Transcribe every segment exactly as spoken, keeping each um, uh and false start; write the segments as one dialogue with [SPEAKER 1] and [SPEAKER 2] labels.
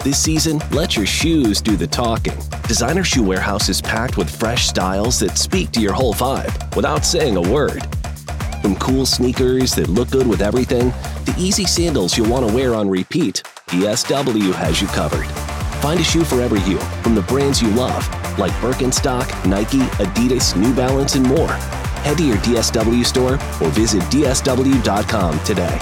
[SPEAKER 1] This season, let your shoes do the talking. Designer Shoe Warehouse is packed with fresh styles that speak to your whole vibe without saying a word. From cool sneakers that look good with everything, to easy sandals you'll want to wear on repeat, D S W has you covered. Find a shoe for every you from the brands you love, like Birkenstock, Nike, Adidas, New Balance, and more. Head to your D S W store or visit D S W dot com today.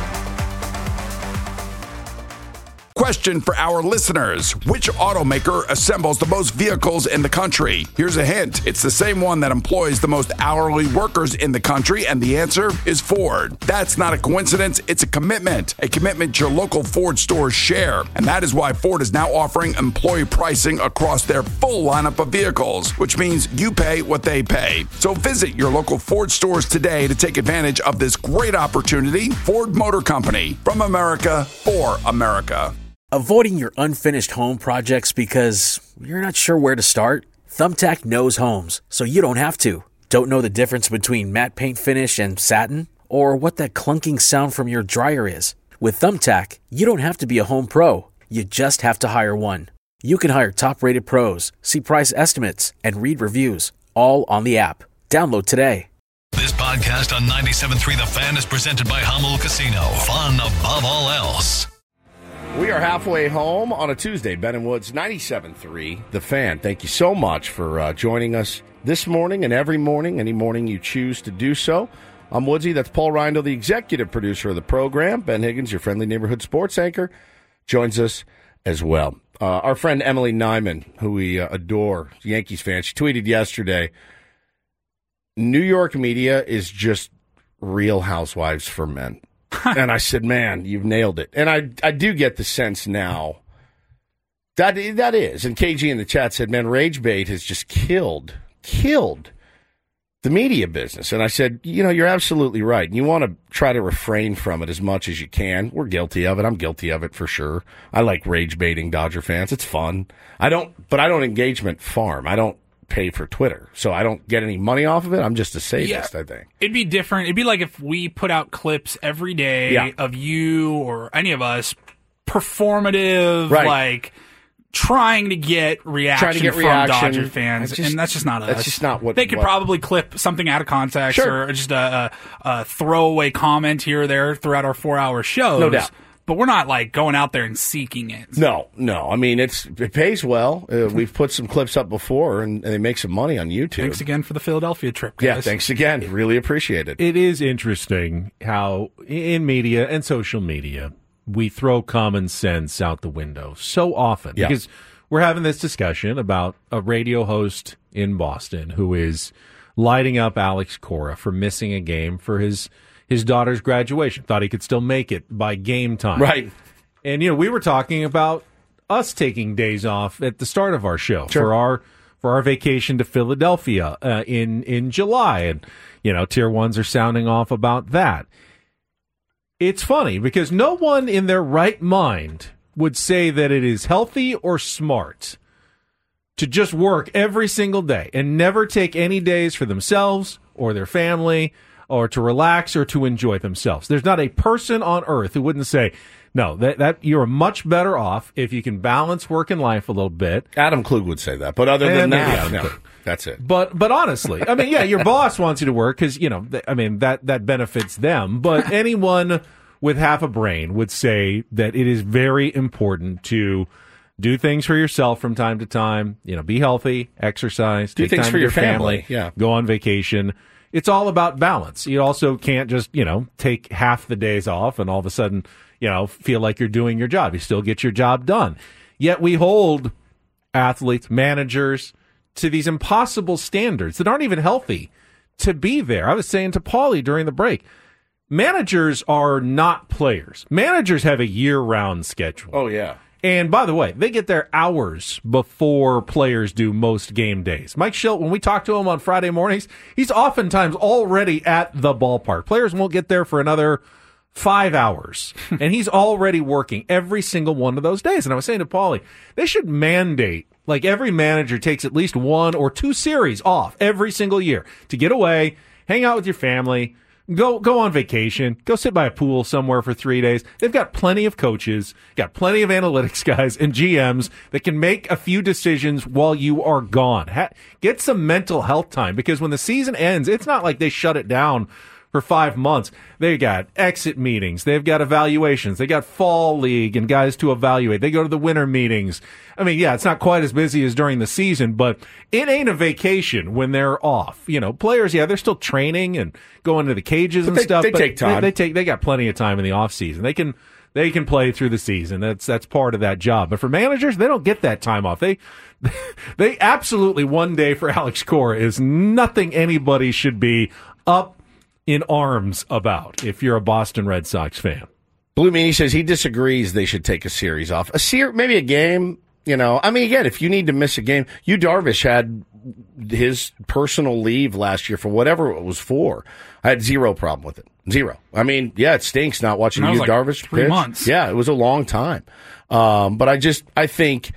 [SPEAKER 2] Question for our listeners. Which automaker assembles the most vehicles in the country? Here's a hint. It's the same one that employs the most hourly workers in the country, and the answer is Ford. That's not a coincidence. It's a commitment. A commitment your local Ford stores share. And that is why Ford is now offering employee pricing across their full lineup of vehicles, which means you pay what they pay. So visit your local Ford stores today to take advantage of this great opportunity. Ford Motor Company. From America, for America.
[SPEAKER 3] Avoiding your unfinished home projects because you're not sure where to start? Thumbtack knows homes, so you don't have to. Don't know the difference between matte paint finish and satin? Or what that clunking sound from your dryer is? With Thumbtack, you don't have to be a home pro. You just have to hire one. You can hire top-rated pros, see price estimates, and read reviews, all on the app. Download today.
[SPEAKER 4] This podcast on ninety-seven point three The Fan is presented by Hummel Casino. Fun above all else.
[SPEAKER 5] We are halfway home on a Tuesday. Ben and Woods, ninety-seven point three The Fan. Thank you so much for uh, joining us this morning and every morning, any morning you choose to do so. I'm Woodsy. That's Paul Reindl, the executive producer of the program. Ben Higgins, your friendly neighborhood sports anchor, joins us as well. Uh, our friend Emily Nyman, who we uh, adore, Yankees fan, she tweeted yesterday, New York media is just Real Housewives for men. And I said, man, you've nailed it. And I I do get the sense now that that is. And K G in the chat said, man, rage bait has just killed, killed the media business. And I said, you know, you're absolutely right. And you want to try to refrain from it as much as you can. We're guilty of it. I'm guilty of it for sure. I like rage baiting Dodger fans. It's fun. I don't, but I don't engagement farm. I don't pay for Twitter, so I don't get any money off of it. I'm just a sadist, yeah, I think.
[SPEAKER 6] It'd be different. It'd be like if we put out clips every day yeah. of you or any of us performative, right. like trying to get reaction to get from reaction. Dodger fans, just, and that's just not us.
[SPEAKER 5] That's just not what
[SPEAKER 6] they could
[SPEAKER 5] what,
[SPEAKER 6] probably clip something out of context
[SPEAKER 5] sure.
[SPEAKER 6] or just a, a, a throwaway comment here or there throughout our four-hour shows.
[SPEAKER 5] No doubt.
[SPEAKER 6] But we're not, like, going out there and seeking it.
[SPEAKER 5] No, no. I mean, it's it pays well. Uh, we've put some clips up before, and, and they make some money on YouTube.
[SPEAKER 6] Thanks again for the Philadelphia trip, guys.
[SPEAKER 5] Yeah, thanks again. Really appreciate it.
[SPEAKER 7] It is interesting how, in media and social media, we throw common sense out the window so often.
[SPEAKER 5] Yeah.
[SPEAKER 7] Because we're having this discussion about a radio host in Boston who is lighting up Alex Cora for missing a game for his... his daughter's graduation. Thought he could still make it by game time.
[SPEAKER 5] Right.
[SPEAKER 7] And, you know, we were talking about us taking days off at the start of our show
[SPEAKER 5] sure.
[SPEAKER 7] for our for our vacation to Philadelphia uh, in, in July. And, you know, tier ones are sounding off about that. It's funny because no one in their right mind would say that it is healthy or smart to just work every single day and never take any days for themselves or their family or to relax or to enjoy themselves. There's not a person on earth who wouldn't say, no, that, that you're much better off if you can balance work and life a little bit.
[SPEAKER 5] Adam Klug would say that, but other than
[SPEAKER 7] and,
[SPEAKER 5] that,
[SPEAKER 7] yeah,
[SPEAKER 5] no, that's it.
[SPEAKER 7] But but honestly, I mean, yeah, your boss wants you to work because, you know, th- I mean, that, that benefits them. But anyone with half a brain would say that it is very important to do things for yourself from time to time, you know, be healthy, exercise,
[SPEAKER 5] do
[SPEAKER 7] take
[SPEAKER 5] things
[SPEAKER 7] time
[SPEAKER 5] for
[SPEAKER 7] with
[SPEAKER 5] your
[SPEAKER 7] your
[SPEAKER 5] family,
[SPEAKER 7] family,
[SPEAKER 5] yeah.
[SPEAKER 7] go on vacation. It's all about balance. You also can't just, you know, take half the days off and all of a sudden, you know, feel like you're doing your job. You still get your job done. Yet we hold athletes, managers to these impossible standards that aren't even healthy to be there. I was saying to Paulie during the break, managers are not players. Managers have a year-round schedule.
[SPEAKER 5] Oh, yeah.
[SPEAKER 7] And by the way, they get their hours before players do most game days. Mike Schilt, when we talk to him on Friday mornings, he's oftentimes already at the ballpark. Players won't get there for another five hours. And he's already working every single one of those days. And I was saying to Paulie, they should mandate, like every manager takes at least one or two series off every single year to get away, hang out with your family, Go go on vacation. Go sit by a pool somewhere for three days. They've got plenty of coaches, got plenty of analytics guys and G Ms that can make a few decisions while you are gone. Ha- get some mental health time, because when the season ends, it's not like they shut it down for five months. They got exit meetings. They've got evaluations. They got fall league and guys to evaluate. They go to the winter meetings. I mean, yeah, it's not quite as busy as during the season, but it ain't a vacation when they're off. You know, players, yeah, they're still training and going to the cages
[SPEAKER 5] but
[SPEAKER 7] and
[SPEAKER 5] they,
[SPEAKER 7] stuff.
[SPEAKER 5] They
[SPEAKER 7] but
[SPEAKER 5] take time.
[SPEAKER 7] They, they take. They got plenty of time in the off season. They can. They can play through the season. That's that's part of that job. But for managers, they don't get that time off. They they absolutely, one day for Alex Cora is nothing anybody should be up in arms about if you're a Boston Red Sox fan.
[SPEAKER 5] Blue Meanie says he disagrees they should take a series off. A ser- maybe a game, you know. I mean, again, if you need to miss a game, Yu Darvish had his personal leave last year for whatever it was for. I had zero problem with it. Zero. I mean, yeah, it stinks not watching Yu
[SPEAKER 6] like
[SPEAKER 5] Darvish
[SPEAKER 6] three
[SPEAKER 5] pitch.
[SPEAKER 6] months.
[SPEAKER 5] Yeah, it was a long time. Um, but I just, I think,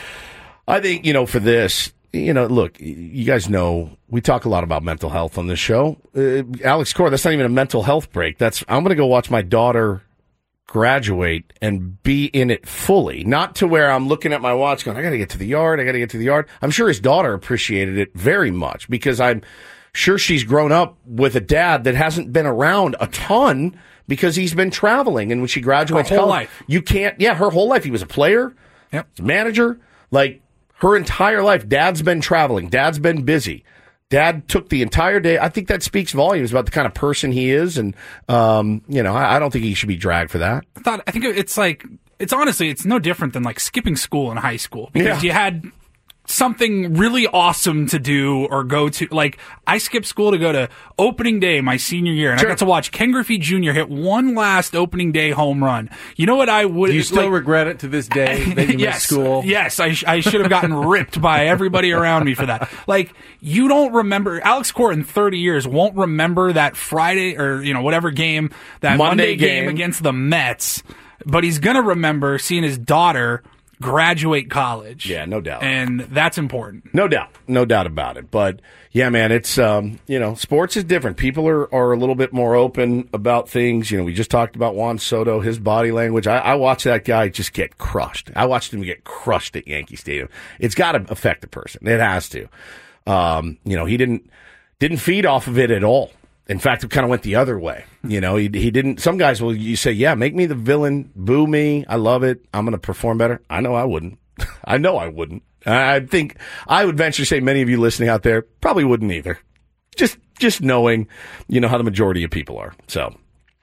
[SPEAKER 5] I think, you know, for this, you know, look, you guys know we talk a lot about mental health on this show. Uh, Alex Cora, that's not even a mental health break. That's I'm going to go watch my daughter graduate and be in it fully, not to where I'm looking at my watch going, I got to get to the yard, I got to get to the yard. I'm sure his daughter appreciated it very much, because I'm sure she's grown up with a dad that hasn't been around a ton because he's been traveling. And when she graduates,
[SPEAKER 6] her whole
[SPEAKER 5] college,
[SPEAKER 6] life.
[SPEAKER 5] you can't, yeah, her whole life. He was a player,
[SPEAKER 6] yep.
[SPEAKER 5] manager, like, her entire life, Dad's been traveling. Dad's been busy. Dad took the entire day. I think that speaks volumes about the kind of person he is. And, um, you know, I, I don't think he should be dragged for that.
[SPEAKER 6] I thought, I think it's like, it's honestly, it's no different than like skipping school in high school, because
[SPEAKER 5] Yeah.
[SPEAKER 6] you had something really awesome to do or go to. Like, I skipped school to go to opening day my senior year, and
[SPEAKER 5] Sure.
[SPEAKER 6] I got to watch Ken Griffey Junior hit one last opening day home run. You know what I would...
[SPEAKER 7] Do you still
[SPEAKER 6] like,
[SPEAKER 7] regret it to this day that you
[SPEAKER 6] yes,
[SPEAKER 7] missed school?
[SPEAKER 6] Yes, I, sh- I should have gotten ripped by everybody around me for that. Like, you don't remember... Alex Cora in thirty years won't remember that Friday or, you know, whatever game, that
[SPEAKER 5] Monday
[SPEAKER 6] Monday, game.
[SPEAKER 5] game
[SPEAKER 6] against the Mets, but he's going to remember seeing his daughter graduate college.
[SPEAKER 5] Yeah, no doubt.
[SPEAKER 6] And that's important.
[SPEAKER 5] No doubt. No doubt about it. But, yeah, man, it's, um, you know, sports is different. People are, are a little bit more open about things. You know, we just talked about Juan Soto, his body language. I, I watched that guy just get crushed. I watched him get crushed at Yankee Stadium. It's got to affect a person. It has to. Um, you know, he didn't didn't feed off of it at all. In fact, it kind of went the other way. You know, he he didn't. Some guys will you say, yeah, make me the villain, boo me, I love it, I'm going to perform better. I know I wouldn't. I know I wouldn't. I think I would venture to say many of you listening out there probably wouldn't either. Just just knowing, you know, how the majority of people are. So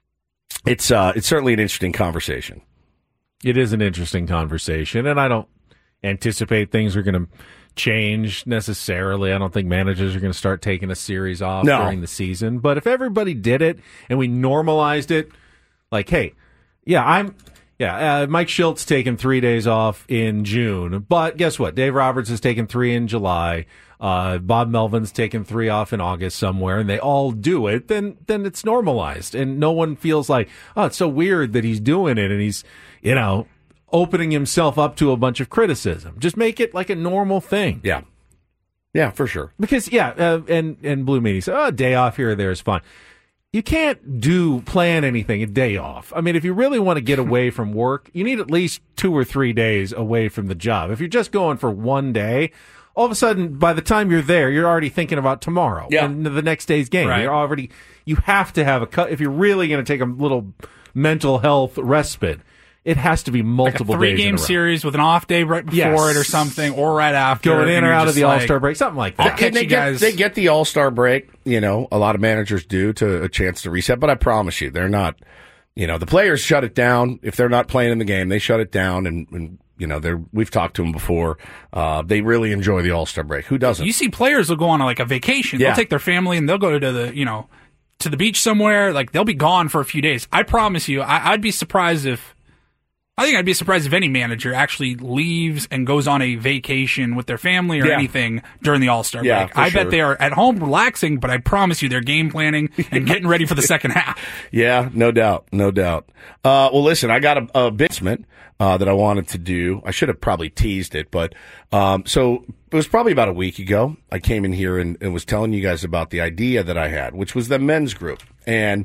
[SPEAKER 5] it's uh it's certainly an interesting conversation.
[SPEAKER 7] It is an interesting conversation, and I don't anticipate things are going to change necessarily. I don't think managers are going to start taking a series off
[SPEAKER 5] No.
[SPEAKER 7] during the season. But if everybody did it and we normalized it, like, hey, yeah, I'm, yeah, uh, Mike Schilt's taking three days off in June, but guess what? Dave Roberts has taken three in July. Uh, Bob Melvin's taken three off in August somewhere, and they all do it. Then, then it's normalized, and no one feels like, oh, it's so weird that he's doing it, and he's, you know, opening himself up to a bunch of criticism. Just make it like a normal thing.
[SPEAKER 5] Yeah. Yeah, for sure.
[SPEAKER 7] Because, yeah, uh, and, and Blue Meanie said, oh, a day off here or there is fine. You can't do, plan anything a day off. I mean, if you really want to get away from work, you need at least two or three days away from the job. If you're just going for one day, all of a sudden, by the time you're there, you're already thinking about tomorrow
[SPEAKER 5] Yeah.
[SPEAKER 7] and the next day's game.
[SPEAKER 6] Right.
[SPEAKER 7] You're already, you have to have a cut. If you're really going to take a little mental health respite, it has to be multiple
[SPEAKER 6] like a
[SPEAKER 7] days in a
[SPEAKER 6] three-game
[SPEAKER 7] row.
[SPEAKER 6] series with an off day right before
[SPEAKER 7] Yes.
[SPEAKER 6] it or something, or right after.
[SPEAKER 7] Going in
[SPEAKER 6] and
[SPEAKER 7] or
[SPEAKER 6] you're
[SPEAKER 7] out of
[SPEAKER 6] just
[SPEAKER 7] the
[SPEAKER 6] like,
[SPEAKER 7] All-Star break, something like
[SPEAKER 6] I'll
[SPEAKER 7] that.
[SPEAKER 6] catch
[SPEAKER 5] And they
[SPEAKER 6] you
[SPEAKER 5] get,
[SPEAKER 6] guys.
[SPEAKER 5] they get the All-Star break, you know, a lot of managers do, to a chance to reset, but I promise you, they're not, you know, the players shut it down. If they're not playing in the game, they shut it down, and, and you know, they're, we've talked to them before. Uh, they really enjoy the All-Star break. Who doesn't?
[SPEAKER 6] You see players will go on like a vacation.
[SPEAKER 5] Yeah.
[SPEAKER 6] They'll take their family and they'll go to the, you know, to the beach somewhere. Like, they'll be gone for a few days. I promise you, I, I'd be surprised if, I think I'd be surprised if any manager actually leaves and goes on a vacation with their family or yeah. anything during the All-Star
[SPEAKER 5] yeah,
[SPEAKER 6] break. I
[SPEAKER 5] sure.
[SPEAKER 6] bet they are at home relaxing, but I promise you they're game planning and getting ready for the second half.
[SPEAKER 5] Yeah, no doubt, no doubt. Uh, well, listen, I got a, a basement uh, that I wanted to do. I should have probably teased it, but um, so it was probably about a week ago. I came in here and, and was telling you guys about the idea that I had, which was the men's group, and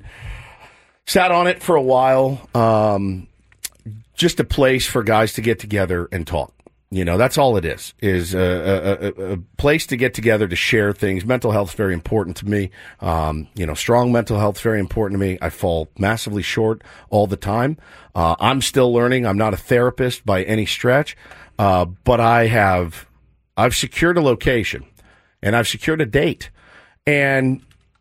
[SPEAKER 5] sat on it for a while. Um, just a place for guys to get together and talk. You know, that's all it is, is a, a, a place to get together to share things. Mental health is very important to me. Um, you know, strong mental health is very important to me. I fall massively short all the time. Uh, I'm still learning. I'm not a therapist by any stretch, uh, but I have, I've secured a location and I've secured a date, and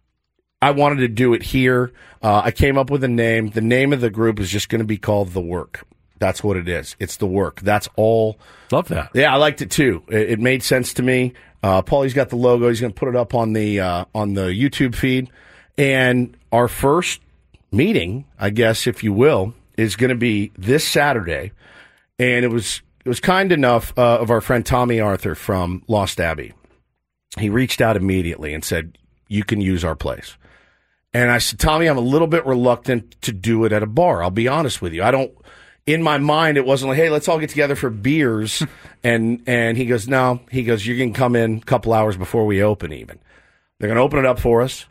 [SPEAKER 5] I wanted to do it here. Uh, I came up with a name. The name of the group is just going to be called The Work. That's what it is. It's The Work. That's all.
[SPEAKER 7] Love that.
[SPEAKER 5] Yeah, I liked it too. It, it made sense to me. Uh, Paulie's got the logo. He's going to put it up on the uh, on the YouTube feed. And our first meeting, I guess, if you will, is going to be this Saturday. And it was it was kind enough uh, of our friend Tommy Arthur from Lost Abbey. He reached out immediately and said, "You can use our place." And I said, "Tommy, I'm a little bit reluctant to do it at a bar. I'll be honest with you. I don't." In my mind, it wasn't like, hey, let's all get together for beers. and and he goes, no. He goes, you can come in a couple hours before we open even. They're going to open it up for us.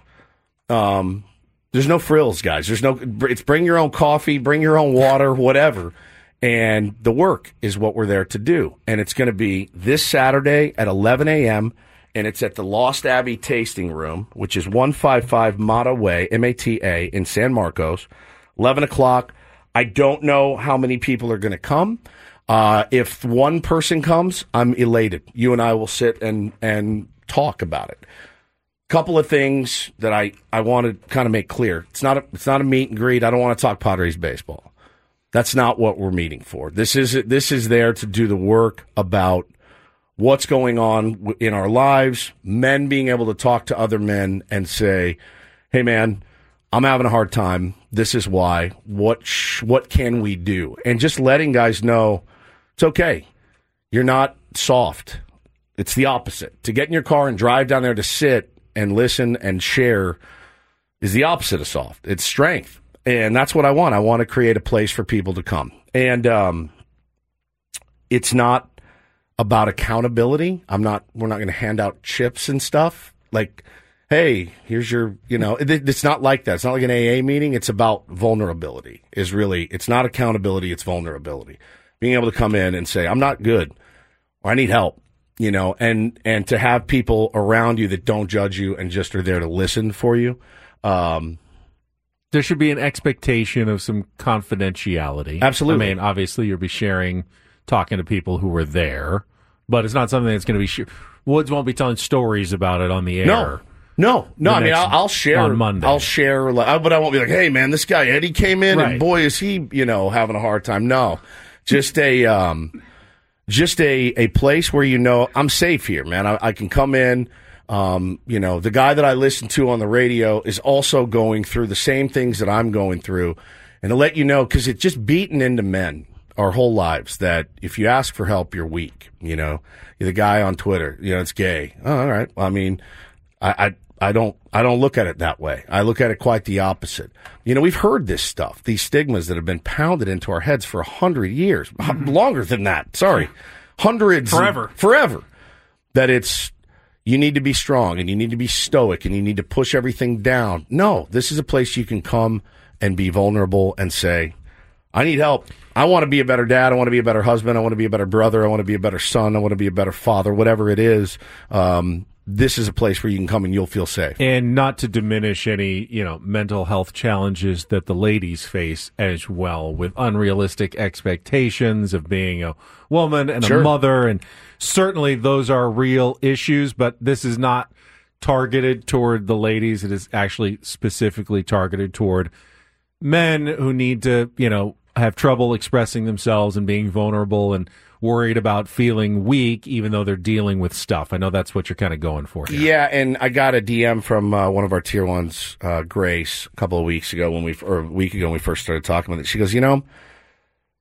[SPEAKER 5] Um, there's no frills, guys. There's no, it's bring your own coffee, bring your own water, whatever. And the work is what we're there to do. And it's going to be this Saturday at eleven a.m., and it's at the Lost Abbey Tasting Room, which is one fifty-five Mata Way, M A T A, in San Marcos, eleven o'clock. I don't know how many people are going to come. Uh, if one person comes, I'm elated. You and I will sit and, and talk about it. Couple of things that I, I want to kind of make clear. It's not a, it's not a meet and greet. I don't want to talk Padres baseball. That's not what we're meeting for. This is this is there to do the work about what's going on in our lives, men being able to talk to other men and say, hey, man, I'm having a hard time. This is why. What sh- what can we do? And just letting guys know it's okay. You're not soft. It's the opposite. To get in your car and drive down there to sit and listen and share is the opposite of soft. It's strength. And that's what I want. I want to create a place for people to come. And um, it's not about accountability. I'm not. We're not going to hand out chips and stuff like, hey, here's your, you know, it, it's not like that. It's not like an A A meeting. It's about vulnerability is really, it's not accountability. It's vulnerability. Being able to come in and say, I'm not good or I need help, you know, and, and to have people around you that don't judge you and just are there to listen for you. Um,
[SPEAKER 7] there should be an expectation of some confidentiality.
[SPEAKER 5] Absolutely.
[SPEAKER 7] I mean, obviously you'll be sharing, talking to people who were there, but it's not something that's going to be, sh- Woods won't be telling stories about it on the air.
[SPEAKER 5] No. No, no. I mean, I'll, I'll share
[SPEAKER 7] on Monday.
[SPEAKER 5] I'll share, but I won't be like, "Hey, man, this guy Eddie came in, right. and boy, is he, you know, having a hard time." No, just a, um, just a, a place where you know I'm safe here, man. I, I can come in. Um, you know, the guy that I listen to on the radio is also going through the same things that I'm going through, and to let you know, because it's just beaten into men our whole lives that if you ask for help, you're weak. You know, you're the guy on Twitter. You know, it's gay. Oh, all right. Well, I mean, I. I I don't I don't look at it that way. I look at it quite the opposite. You know, we've heard this stuff, these stigmas that have been pounded into our heads for a hundred years, mm-hmm. longer than that. Sorry, hundreds,
[SPEAKER 6] forever,
[SPEAKER 5] forever. That it's you need to be strong and you need to be stoic and you need to push everything down. No, this is a place you can come and be vulnerable and say, I need help. I want to be a better dad. I want to be a better husband. I want to be a better brother. I want to be a better son. I want to be a better father. Whatever it is. Um, This is a place where you can come and you'll feel safe.
[SPEAKER 7] And not to diminish any, you know, mental health challenges that the ladies face as well, with unrealistic expectations of being a woman and sure. a mother. And certainly those are real issues, but this is not targeted toward the ladies. It is actually specifically targeted toward men who need to, you know, have trouble expressing themselves and being vulnerable and worried about feeling weak, even though they're dealing with stuff. I know that's what you're kind of going for here.
[SPEAKER 5] Yeah, and I got a D M from uh, one of our tier ones, uh, Grace, a couple of weeks ago when we, or a week ago when we first started talking with it. She goes, you know,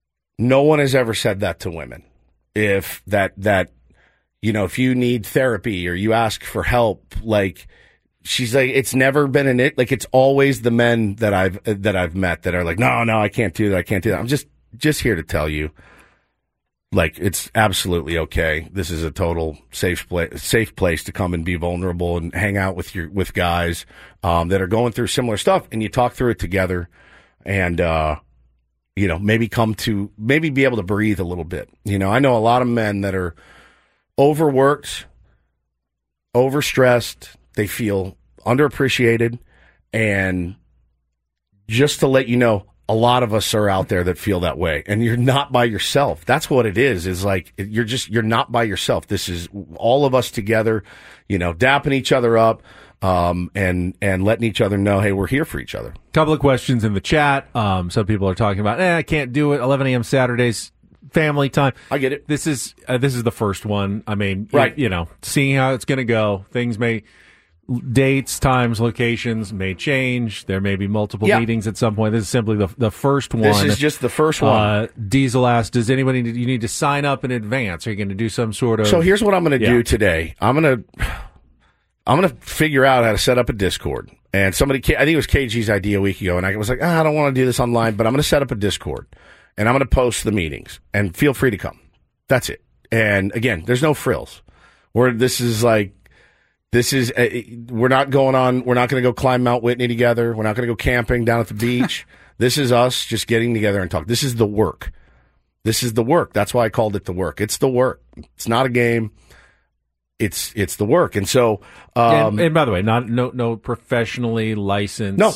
[SPEAKER 5] No one has ever said that to women. If that, that, you know, if you need therapy or you ask for help, like, she's like, it's never been an it. Like, it's always the men that I've, that I've met that are like, no, no, I can't do that. I can't do that. I'm just, just here to tell you, like, it's absolutely okay. This is a total safe place, safe place to come and be vulnerable and hang out with your, with guys, um, that are going through similar stuff, and you talk through it together and, uh, you know, maybe come to, maybe be able to breathe a little bit. You know, I know a lot of men that are overworked, overstressed, they feel underappreciated, and just to let you know, a lot of us are out there that feel that way, and you're not by yourself. That's what it is, is like, you're just, you're not by yourself. This is all of us together, you know, dapping each other up, um, and, and letting each other know, hey, we're here for each other.
[SPEAKER 7] Couple of questions in the chat. Um, some people are talking about, eh, I can't do it. eleven a.m. Saturdays, family time.
[SPEAKER 5] I get it.
[SPEAKER 7] This is, uh, this is the first one. I mean,
[SPEAKER 5] right.
[SPEAKER 7] you, you know, seeing how it's going to go, things may, dates, times, locations may change. There may be multiple yeah. meetings at some point. This is simply the the first one.
[SPEAKER 5] This is just the first one.
[SPEAKER 7] Uh, Diesel asked, does anybody, you need to sign up in advance? Are you going to do some sort of...
[SPEAKER 5] So here's what I'm going to
[SPEAKER 7] yeah.
[SPEAKER 5] do today. I'm going to, I'm going to figure out how to set up a Discord. And somebody, I think it was K G's idea a week ago, and I was like, oh, I don't want to do this online, but I'm going to set up a Discord, and I'm going to post the meetings, and feel free to come. That's it. And again, there's no frills. Or this is like, This is, uh, we're not going on, we're not going to go climb Mount Whitney together. We're not going to go camping down at the beach. This is us just getting together and talk. This is the work. This is the work. That's why I called it the work. It's the work. It's not a game. It's, it's the work. And so, um,
[SPEAKER 7] and, and by the way, not, no, no professionally licensed
[SPEAKER 5] no.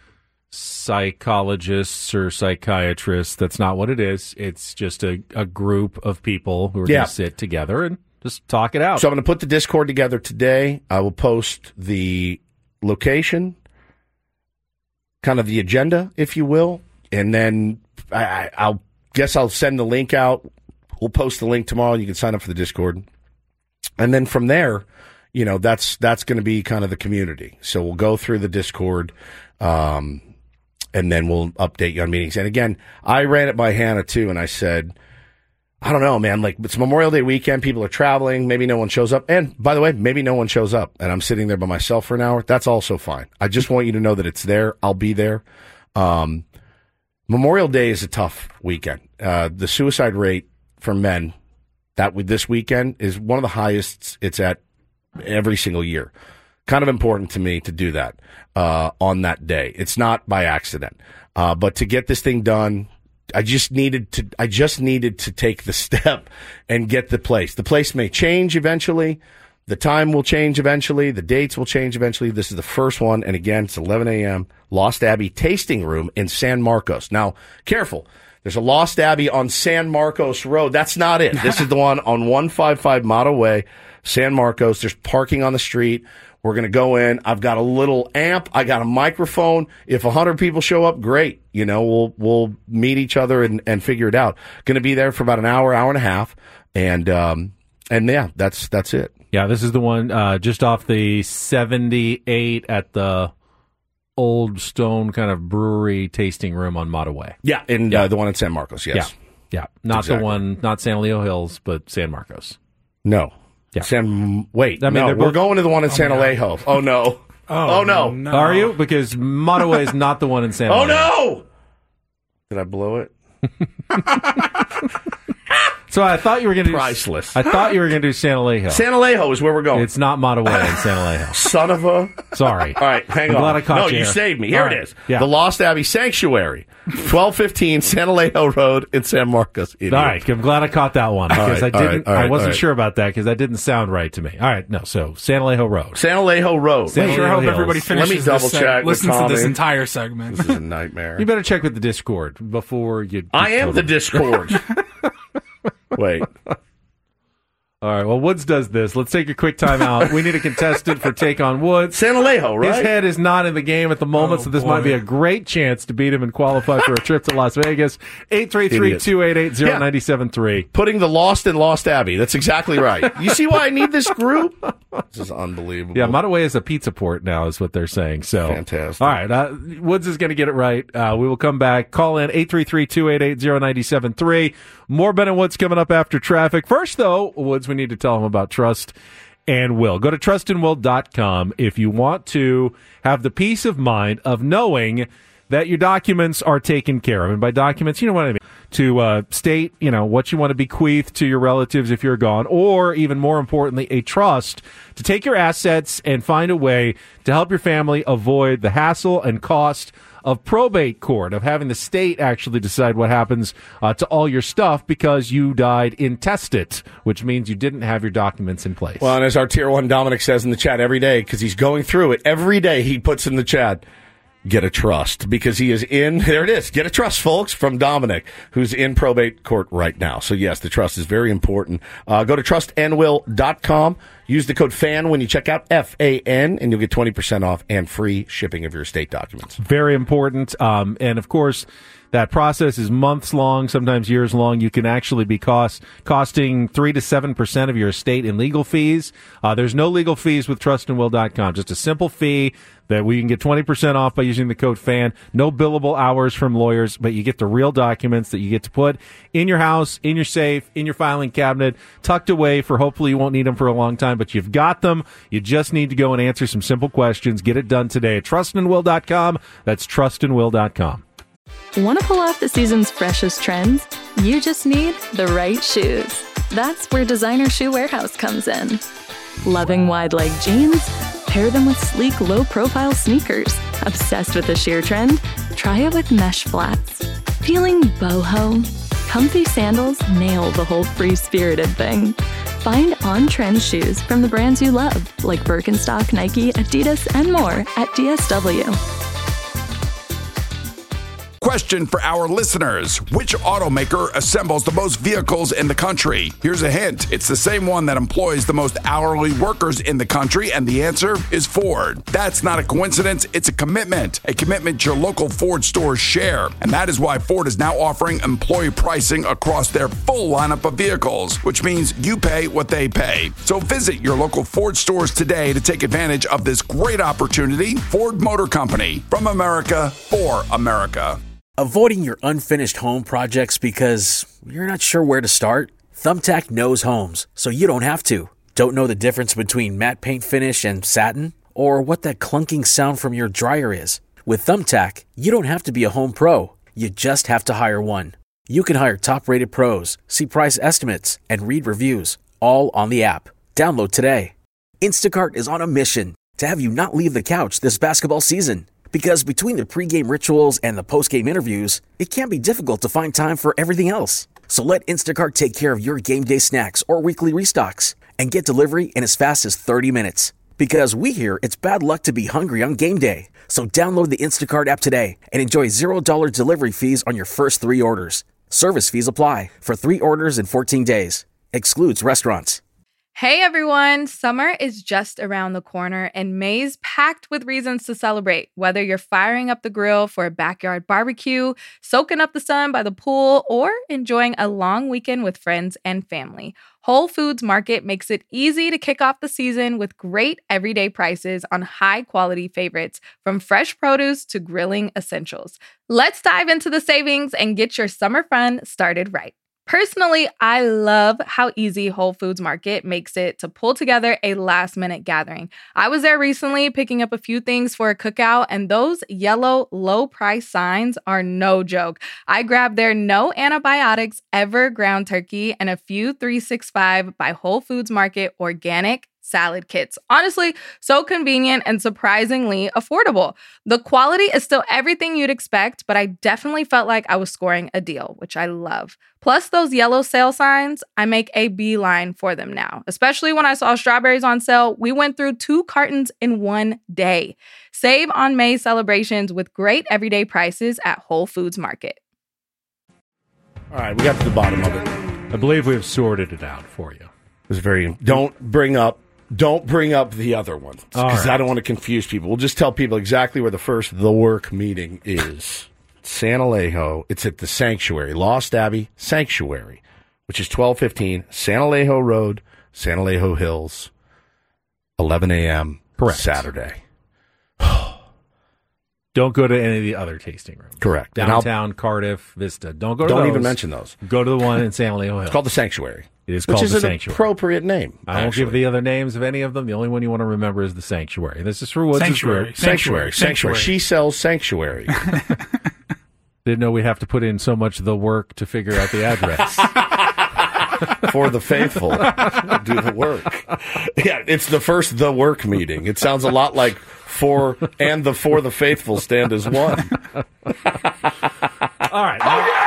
[SPEAKER 7] psychologists or psychiatrists. That's not what it is. It's just a, a group of people who are
[SPEAKER 5] yeah.
[SPEAKER 7] going to sit together and just talk it out.
[SPEAKER 5] So I'm going to put the Discord together today. I will post the location, kind of the agenda, if you will, and then I, I'll guess I'll send the link out. We'll post the link tomorrow, and you can sign up for the Discord. And then from there, you know, that's that's going to be kind of the community. So we'll go through the Discord, um, and then we'll update you on meetings. And again, I ran it by Hannah too, and I said, I don't know, man. Like, it's Memorial Day weekend. People are traveling. Maybe no one shows up. And by the way, maybe no one shows up and I'm sitting there by myself for an hour. That's also fine. I just want you to know that it's there. I'll be there. Um, Memorial Day is a tough weekend. Uh, the suicide rate for men that with this weekend is one of the highest it's at every single year. Kind of important to me to do that, uh, on that day. It's not by accident. Uh, but to get this thing done, I just needed to, I just needed to take the step and get the place. The place may change eventually. The time will change eventually. The dates will change eventually. This is the first one. And again, it's eleven a.m. Lost Abbey Tasting Room in San Marcos. Now, careful. There's a Lost Abbey on San Marcos Road. That's not it. This is the one on one fifty-five Motto Way, San Marcos. There's parking on the street. We're going to go in. I've got a little amp. I got a microphone. If a hundred people show up, great. You know, we'll, we'll meet each other and, and figure it out. Going to be there for about an hour, hour and a half. And, um, and yeah, that's, that's it.
[SPEAKER 7] Yeah. This is the one, uh, just off the seventy-eight at the Old Stone kind of brewery tasting room on Motto Way.
[SPEAKER 5] Yeah. And,
[SPEAKER 7] yeah.
[SPEAKER 5] Uh, the one in San Marcos. Yes.
[SPEAKER 7] Yeah. Yeah. Not
[SPEAKER 5] exactly.
[SPEAKER 7] the one, not San Leo Hills, but San Marcos.
[SPEAKER 5] No.
[SPEAKER 7] Yeah.
[SPEAKER 5] San, wait,
[SPEAKER 7] I mean,
[SPEAKER 5] no,
[SPEAKER 7] both,
[SPEAKER 5] we're going to the one in
[SPEAKER 6] oh
[SPEAKER 5] San Alejo. Oh, no.
[SPEAKER 6] Oh,
[SPEAKER 5] oh no.
[SPEAKER 6] no.
[SPEAKER 7] Are you? Because Motto Way is not the one in San
[SPEAKER 5] Oh,
[SPEAKER 7] Alejo.
[SPEAKER 5] no! Did I blow it?
[SPEAKER 7] So I thought you were going to do...
[SPEAKER 5] Priceless.
[SPEAKER 7] I thought you were going to do San Alejo.
[SPEAKER 5] San Alejo is where we're going.
[SPEAKER 7] It's not Motto Way in San Alejo.
[SPEAKER 5] Son of a...
[SPEAKER 7] Sorry.
[SPEAKER 5] All right, hang
[SPEAKER 7] I'm
[SPEAKER 5] on.
[SPEAKER 7] glad I caught
[SPEAKER 5] no,
[SPEAKER 7] you
[SPEAKER 5] you
[SPEAKER 7] here.
[SPEAKER 5] saved me. Here
[SPEAKER 7] All
[SPEAKER 5] it
[SPEAKER 7] right.
[SPEAKER 5] is.
[SPEAKER 7] Yeah.
[SPEAKER 5] The Lost Abbey Sanctuary, twelve fifteen San Alejo Road in San Marcos. Idiot.
[SPEAKER 7] All right, I'm glad I caught that one because
[SPEAKER 5] right,
[SPEAKER 7] I
[SPEAKER 5] all
[SPEAKER 7] didn't.
[SPEAKER 5] right, all right,
[SPEAKER 7] I wasn't
[SPEAKER 5] all right.
[SPEAKER 7] sure about that because that didn't sound right to me. All right, no. So San Alejo Road.
[SPEAKER 5] San Alejo Road.
[SPEAKER 7] San
[SPEAKER 6] I sure
[SPEAKER 7] Alejo
[SPEAKER 6] hope
[SPEAKER 7] Hills.
[SPEAKER 6] everybody finishes
[SPEAKER 5] Let me double
[SPEAKER 6] this seg-
[SPEAKER 5] check with
[SPEAKER 6] listens to this
[SPEAKER 5] Tommy.
[SPEAKER 6] entire segment.
[SPEAKER 5] This is a nightmare.
[SPEAKER 7] You better check with the Discord before you.
[SPEAKER 5] I am the Discord. Wait.
[SPEAKER 7] All right, well, Woods does this. Let's take a quick time out. We need a contestant for Take on Woods.
[SPEAKER 5] San Alejo, right?
[SPEAKER 7] His head is not in the game at the moment, oh, so this boy. might be a great chance to beat him and qualify for a trip to Las Vegas. eight three three, two eight eight, zero nine seven three.
[SPEAKER 5] Putting the Lost in Lost Abbey. That's exactly right. You see why I need this group? This is unbelievable.
[SPEAKER 7] Yeah, Mattaway is a pizza port now is what they're saying. So
[SPEAKER 5] fantastic.
[SPEAKER 7] All right, uh, Woods is going to get it right. Uh, we will come back. Call in eight three three, two eight eight, zero nine seven three. More Ben and Woods coming up after traffic. First, though, Woods, we need to tell him about Trust and Will. Go to trust and will dot com if you want to have the peace of mind of knowing that your documents are taken care of. And by documents, you know what I mean. To uh, state, you know, what you want to bequeath to your relatives if you're gone, or even more importantly, a trust to take your assets and find a way to help your family avoid the hassle and cost of probate court, of having the state actually decide what happens uh, to all your stuff because you died intestate, which means you didn't have your documents in place.
[SPEAKER 5] Well, and as our Tier one Dominic says in the chat every day, because he's going through it, every day he puts in the chat, get a trust, because he is in, there it is, get a trust, folks, from Dominic, who's in probate court right now. So, yes, the trust is very important. Uh, go to trust and will dot com. Use the code FAN when you check out, F A N, and you'll get twenty percent off and free shipping of your estate documents.
[SPEAKER 7] Very important. Um, and, of course, that process is months long, sometimes years long. You can actually be cost costing three to seven percent of your estate in legal fees. Uh, there's no legal fees with trust and will dot com. Just a simple fee that we can get twenty percent off by using the code FAN. No billable hours from lawyers, but you get the real documents that you get to put in your house, in your safe, in your filing cabinet, tucked away for hopefully you won't need them for a long time, but you've got them. You just need to go and answer some simple questions. Get it done today at trust and will dot com. That's trust and will dot com.
[SPEAKER 8] Want to pull off the season's freshest trends? You just need the right shoes. That's where Designer Shoe Warehouse comes in. Loving wide leg jeans? Pair them with sleek, low-profile sneakers. Obsessed with the sheer trend? Try it with mesh flats. Feeling boho? Comfy sandals nail the whole free-spirited thing. Find on-trend shoes from the brands you love, like Birkenstock, Nike, Adidas, and more at D S W.
[SPEAKER 2] Question for our listeners. Which automaker assembles the most vehicles in the country? Here's a hint. It's the same one that employs the most hourly workers in the country, and the answer is Ford. That's not a coincidence. It's a commitment. A commitment your local Ford stores share. And that is why Ford is now offering employee pricing across their full lineup of vehicles, which means you pay what they pay. So visit your local Ford stores today to take advantage of this great opportunity. Ford Motor Company, from America, for America.
[SPEAKER 3] Avoiding your unfinished home projects because you're not sure where to start? Thumbtack knows homes, so you don't have to. Don't know the difference between matte paint finish and satin? Or what that clunking sound from your dryer is? With Thumbtack, you don't have to be a home pro. You just have to hire one. You can hire top-rated pros, see price estimates, and read reviews, all on the app. Download today. Instacart is on a mission to have you not leave the couch this basketball season. Because between the pregame rituals and the postgame interviews, it can be difficult to find time for everything else. So let Instacart take care of your game day snacks or weekly restocks and get delivery in as fast as thirty minutes. Because we hear it's bad luck to be hungry on game day. So download the Instacart app today and enjoy zero dollars delivery fees on your first three orders. Service fees apply for three orders in fourteen days. Excludes restaurants.
[SPEAKER 9] Hey everyone, summer is just around the corner and May's packed with reasons to celebrate. Whether you're firing up the grill for a backyard barbecue, soaking up the sun by the pool, or enjoying a long weekend with friends and family, Whole Foods Market makes it easy to kick off the season with great everyday prices on high-quality favorites, from fresh produce to grilling essentials. Let's dive into the savings and get your summer fun started right. Personally, I love how easy Whole Foods Market makes it to pull together a last-minute gathering. I was there recently picking up a few things for a cookout, and those yellow low-price signs are no joke. I grabbed their no antibiotics ever ground turkey and a few three sixty-five by Whole Foods Market organic salad kits. Honestly, so convenient and surprisingly affordable. The quality is still everything you'd expect, but I definitely felt like I was scoring a deal, which I love. Plus those yellow sale signs, I make a beeline for them now. Especially when I saw strawberries on sale, we went through two cartons in one day. Save on May celebrations with great everyday prices at Whole Foods Market.
[SPEAKER 5] All right, we got to the bottom of it.
[SPEAKER 7] I believe we have sorted it out for you.
[SPEAKER 5] It was very. Don't bring up. Don't bring up the other one because
[SPEAKER 7] right.
[SPEAKER 5] I don't want to confuse people. We'll just tell people exactly where the first The Work meeting is. San Alejo. It's at the Sanctuary, Lost Abbey Sanctuary, which is twelve fifteen San Alejo Road, San Alejo Hills, eleven a.m.
[SPEAKER 7] Correct.
[SPEAKER 5] Saturday.
[SPEAKER 7] Don't go to any of the other tasting rooms.
[SPEAKER 5] Correct.
[SPEAKER 7] Downtown, Cardiff, Vista. Don't go to
[SPEAKER 5] Don't
[SPEAKER 7] those.
[SPEAKER 5] even mention those.
[SPEAKER 7] Go to the one in San Alejo Hills.
[SPEAKER 5] It's called the Sanctuary.
[SPEAKER 7] It is
[SPEAKER 5] Which
[SPEAKER 7] called
[SPEAKER 5] is
[SPEAKER 7] the
[SPEAKER 5] an
[SPEAKER 7] Sanctuary.
[SPEAKER 5] appropriate name.
[SPEAKER 7] I won't give the other names of any of them. The only one you want to remember is the Sanctuary. This is for Woods'
[SPEAKER 6] Sanctuary.
[SPEAKER 7] group.
[SPEAKER 5] Sanctuary. Sanctuary. Sanctuary. She sells Sanctuary.
[SPEAKER 7] Didn't know we have to put in so much The Work to figure out the address.
[SPEAKER 5] For the faithful, do the work. Yeah, it's the first The Work meeting. It sounds a lot like for and the For the Faithful stand as one.
[SPEAKER 7] All right.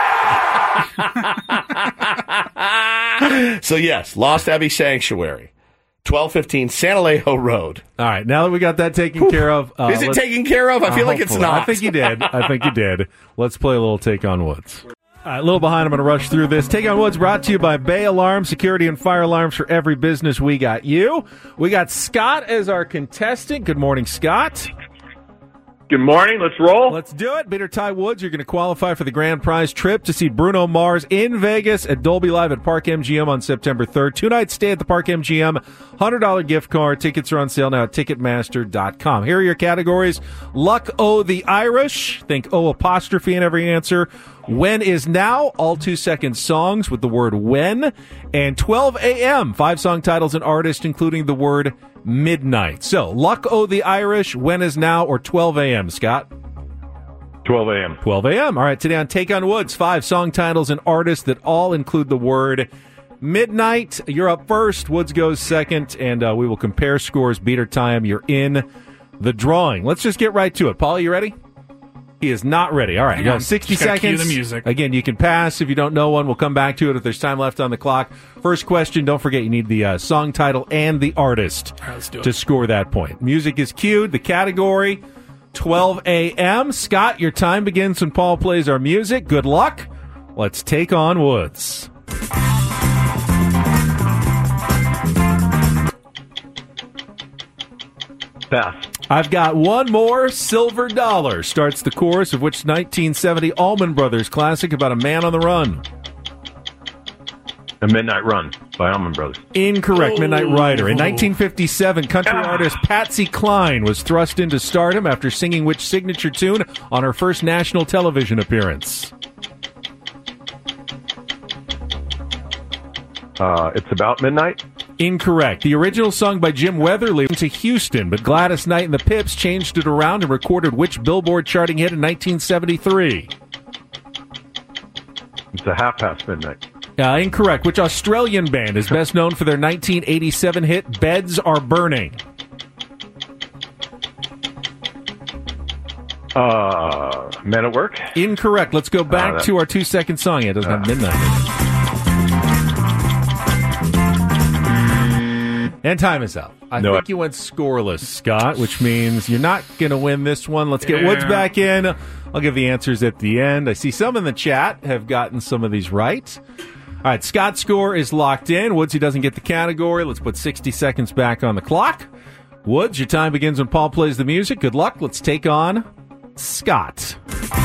[SPEAKER 5] So yes, Lost Abbey Sanctuary, twelve fifteen San Alejo Road.
[SPEAKER 7] All right. Now that we got that taken Whew. care of, uh,
[SPEAKER 5] is it taken care of? I feel uh, like it's not.
[SPEAKER 7] I think you did. I think you did. Let's play a little Take on Woods. All right, a little behind. I'm going to rush through this. Take on Woods brought to you by Bay Alarm, security and fire alarms for every business. We got you. We got Scott as our contestant. Good morning, Scott.
[SPEAKER 10] Good morning. Let's roll.
[SPEAKER 7] Let's do it. Beater Ty Woods, you're going to qualify for the grand prize trip to see Bruno Mars in Vegas at Dolby Live at Park M G M on September third. Two nights stay at the Park M G M. one hundred dollars gift card. Tickets are on sale now at Ticketmaster dot com. Here are your categories. Luck O the Irish. Think O apostrophe in every answer. When is Now, all two-second songs with the word when. And twelve a.m., five song titles and artists, including the word midnight. So, Luck O the Irish, When is Now, or twelve a.m., Scott?
[SPEAKER 10] twelve a.m.
[SPEAKER 7] twelve a.m. All right, today on Take on Woods, five song titles and artists that all include the word midnight. You're up first. Woods goes second, and uh, we will compare scores. Beater time, you're in the drawing. Let's just get right to it. Paul, you ready? He is not ready. All right, you have sixty seconds.
[SPEAKER 6] Cue the music.
[SPEAKER 7] Again, you can pass if you don't know one. We'll come back to it if there's time left on the clock. First question, don't forget you need the uh, song title and the artist
[SPEAKER 6] All right, let's do it.
[SPEAKER 7] to score that point. Music is cued. The category, twelve a.m. Scott, your time begins when Paul plays our music. Good luck. Let's take on Woods.
[SPEAKER 10] Pass.
[SPEAKER 7] I've got one more. Silver Dollar starts the chorus of which nineteen seventy Allman Brothers classic about a man on the run?
[SPEAKER 10] A Midnight Run by Allman Brothers.
[SPEAKER 7] Incorrect. Midnight Rider. In nineteen fifty-seven, country
[SPEAKER 10] Ah.
[SPEAKER 7] artist Patsy Cline was thrust into stardom after singing which signature tune on her first national television appearance?
[SPEAKER 10] Uh, it's About Midnight.
[SPEAKER 7] Incorrect. The original song by Jim Weatherly went to Houston, but Gladys Knight and the Pips changed it around and recorded which Billboard charting hit in nineteen seventy-three?
[SPEAKER 10] It's a Half Past Midnight.
[SPEAKER 7] Uh, incorrect. Which Australian band is best known for their nineteen eighty-seven hit Beds Are Burning?
[SPEAKER 10] Uh, Men at Work.
[SPEAKER 7] Incorrect. Let's go back
[SPEAKER 10] uh, that,
[SPEAKER 7] to our two-second song. Yeah, it doesn't
[SPEAKER 10] uh,
[SPEAKER 7] have midnight in it. And time is up. I
[SPEAKER 10] no,
[SPEAKER 7] think you went scoreless, Scott, which means you're not going to win this one. Let's get yeah. Woods back in. I'll give the answers at the end. I see some in the chat have gotten some of these right. All right, Scott's score is locked in. Woods, he doesn't get the category. Let's put sixty seconds back on the clock. Woods, your time begins when Paul plays the music. Good luck. Let's take on Scott.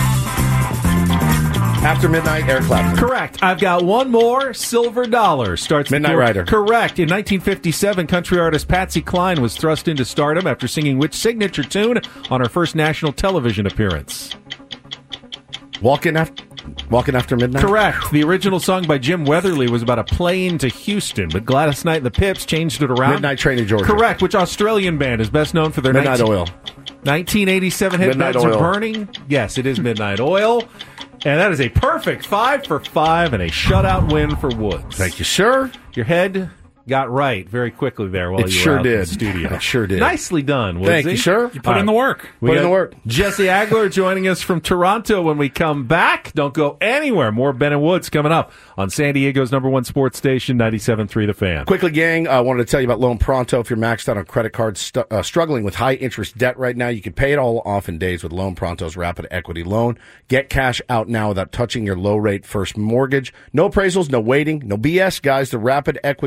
[SPEAKER 5] After Midnight, Eric Clapton.
[SPEAKER 7] Correct. I've got one more. Silver Dollar starts
[SPEAKER 5] Midnight
[SPEAKER 7] the
[SPEAKER 5] Rider.
[SPEAKER 7] Correct. In nineteen fifty-seven, country artist Patsy Cline was thrust into stardom after singing which signature tune on her first national television appearance?
[SPEAKER 5] Walking after, Walking After Midnight?
[SPEAKER 7] Correct. The original song by Jim Weatherly was about a plane to Houston, but Gladys Knight and the Pips changed it around.
[SPEAKER 5] Midnight Train to Georgia.
[SPEAKER 7] Correct. Which Australian band is best known for their
[SPEAKER 5] Midnight
[SPEAKER 7] nineteen-
[SPEAKER 5] Oil.
[SPEAKER 7] nineteen eighty-seven hit
[SPEAKER 5] Midnight
[SPEAKER 7] Beds
[SPEAKER 5] Oil.
[SPEAKER 7] Are Burning? Yes, it is Midnight Oil. And that is a perfect five for five and a shutout win for Woods.
[SPEAKER 5] Thank you, sir.
[SPEAKER 7] Your head got right very quickly there while
[SPEAKER 5] It
[SPEAKER 7] you
[SPEAKER 5] sure
[SPEAKER 7] were out
[SPEAKER 5] did.
[SPEAKER 7] in the studio.
[SPEAKER 5] It sure did.
[SPEAKER 7] Nicely done, Woodsy.
[SPEAKER 5] Thank you, sir.
[SPEAKER 6] You put in the work.
[SPEAKER 7] We
[SPEAKER 5] Put in
[SPEAKER 7] got
[SPEAKER 5] the work.
[SPEAKER 7] Jesse Agler joining us from Toronto when we come back. Don't go anywhere. More Ben and Woods coming up on San Diego's number one sports station, ninety-seven point three The Fan.
[SPEAKER 5] Quickly, gang, I wanted to tell you about Loan Pronto. If you're maxed out on credit cards, stu- uh, struggling with high-interest debt right now, you can pay it all off in days with Loan Pronto's Rapid Equity Loan. Get cash out now without touching your low-rate first mortgage. No appraisals, no waiting, no B S, guys. The Rapid Equity Loan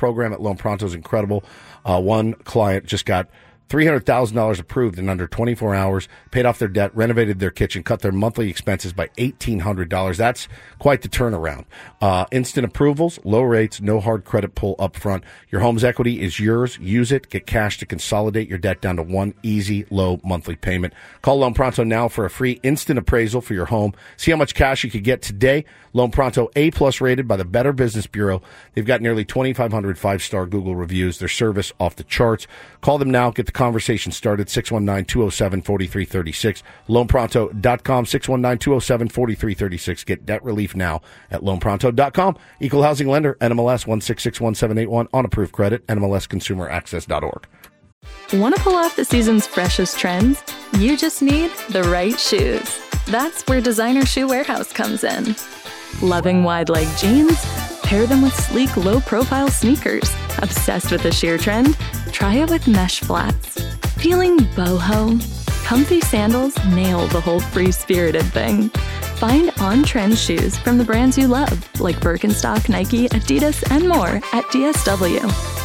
[SPEAKER 5] program at Loan Pronto is incredible. Uh, one client just got three hundred thousand dollars approved in under twenty-four hours, paid off their debt, renovated their kitchen, cut their monthly expenses by eighteen hundred dollars. That's quite the turnaround. Uh, instant approvals, low rates, no hard credit pull up front. Your home's equity is yours. Use it. Get cash to consolidate your debt down to one easy, low monthly payment. Call Loan Pronto now for a free instant appraisal for your home. See how much cash you could get today. Loan Pronto, A-plus rated by the Better Business Bureau. They've got nearly twenty-five hundred five-star Google reviews. Their service off the charts. Call them now. Get the conversation started. six one nine, two oh seven, four three three six. loan pronto dot com, six one nine, two oh seven, four three three six. Get debt relief now at loan pronto dot com. Equal housing lender, N M L S one six six one seven eight one. On approved credit, N M L S consumer access dot org.
[SPEAKER 8] Want to pull off the season's freshest trends? You just need the right shoes. That's where Designer Shoe Warehouse comes in. Loving wide leg jeans? Pair them with sleek, low-profile sneakers. Obsessed with the sheer trend? Try it with mesh flats. Feeling boho? Comfy sandals nail the whole free-spirited thing. Find on-trend shoes from the brands you love, like Birkenstock, Nike, Adidas, and more at D S W.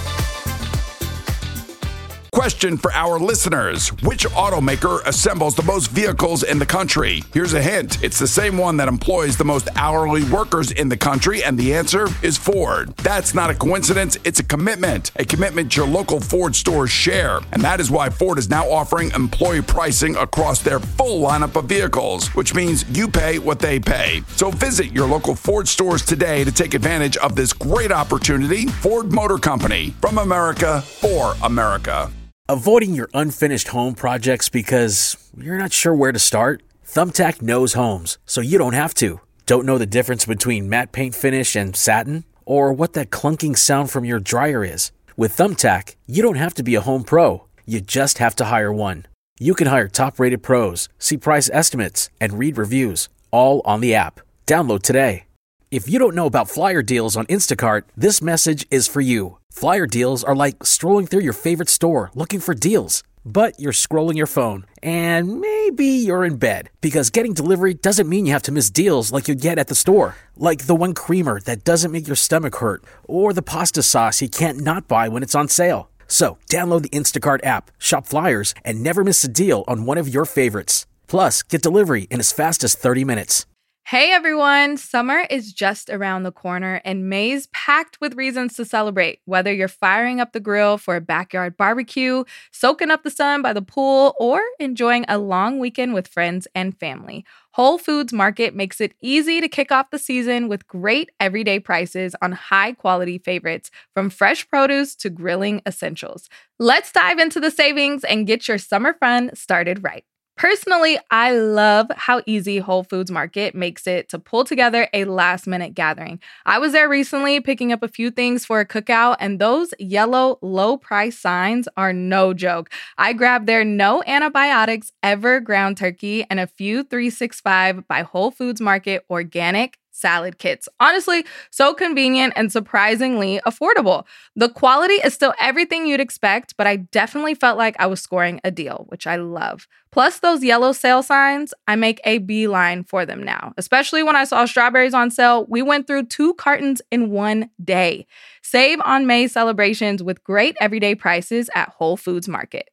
[SPEAKER 2] Question for our listeners. Which automaker assembles the most vehicles in the country? Here's a hint. It's the same one that employs the most hourly workers in the country, and the answer is Ford. That's not a coincidence. It's a commitment. A commitment your local Ford stores share. And that is why Ford is now offering employee pricing across their full lineup of vehicles, which means you pay what they pay. So visit your local Ford stores today to take advantage of this great opportunity. Ford Motor Company. From America, for America.
[SPEAKER 3] Avoiding your unfinished home projects because you're not sure where to start? Thumbtack knows homes, so you don't have to. Don't know the difference between matte paint finish and satin? Or what that clunking sound from your dryer is? With Thumbtack, you don't have to be a home pro. You just have to hire one. You can hire top-rated pros, see price estimates, and read reviews, all on the app. Download today. If you don't know about flyer deals on Instacart, this message is for you. Flyer deals are like strolling through your favorite store looking for deals. But you're scrolling your phone, and maybe you're in bed, because getting delivery doesn't mean you have to miss deals like you get at the store. Like the one creamer that doesn't make your stomach hurt, or the pasta sauce you can't not buy when it's on sale. So download the Instacart app, shop flyers, and never miss a deal on one of your favorites. Plus, get delivery in as fast as thirty minutes.
[SPEAKER 9] Hey everyone, summer is just around the corner and May's packed with reasons to celebrate. Whether you're firing up the grill for a backyard barbecue, soaking up the sun by the pool, or enjoying a long weekend with friends and family, Whole Foods Market makes it easy to kick off the season with great everyday prices on high-quality favorites, from fresh produce to grilling essentials. Let's dive into the savings and get your summer fun started right. Personally, I love how easy Whole Foods Market makes it to pull together a last-minute gathering. I was there recently picking up a few things for a cookout, and those yellow low-price signs are no joke. I grabbed their no antibiotics ever ground turkey and a few three sixty-five by Whole Foods Market organic salad kits. Honestly, so convenient and surprisingly affordable. The quality is still everything you'd expect, but I definitely felt like I was scoring a deal, which I love. Plus those yellow sale signs, I make a beeline for them now. Especially when I saw strawberries on sale, we went through two cartons in one day. Save on May celebrations with great everyday prices at Whole Foods Market.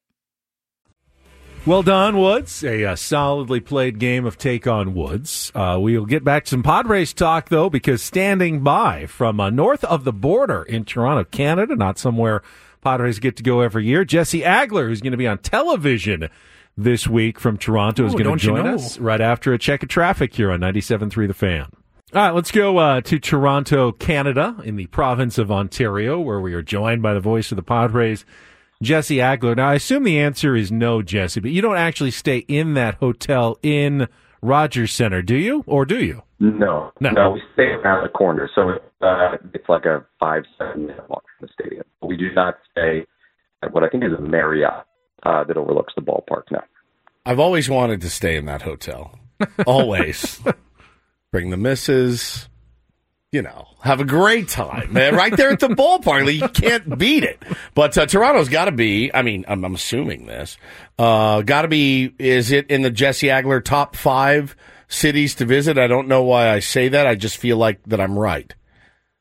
[SPEAKER 7] Well done, Woods. A uh, solidly played game of Take on Woods. Uh, we'll get back to some Padres talk, though, because standing by from uh, north of the border in Toronto, Canada, not somewhere Padres get to go every year, Jesse Agler, who's going to be on television this week from Toronto,
[SPEAKER 6] Ooh,
[SPEAKER 7] is going to join
[SPEAKER 6] you know.
[SPEAKER 7] us right after a check of traffic here on ninety-seven point three The Fan. All right, let's go uh, to Toronto, Canada, in the province of Ontario, where we are joined by the voice of the Padres, Jesse Agler. Now, I assume the answer is no, Jesse, but you don't actually stay in that hotel in Rogers Centre, do you? Or do you?
[SPEAKER 11] No.
[SPEAKER 7] No,
[SPEAKER 11] no we stay around the corner, so uh, it's like a five, seven minute walk from the stadium. We do not stay at what I think is a Marriott uh, that overlooks the ballpark now.
[SPEAKER 5] I've always wanted to stay in that hotel. Always. Bring the missus. You know, have a great time, man. Right there at the ballpark. Like, you can't beat it. But uh, Toronto's got to be, I mean, I'm, I'm assuming this, uh, got to be, is it in the Jesse Agler top five cities to visit? I don't know why I say that. I just feel like that I'm right.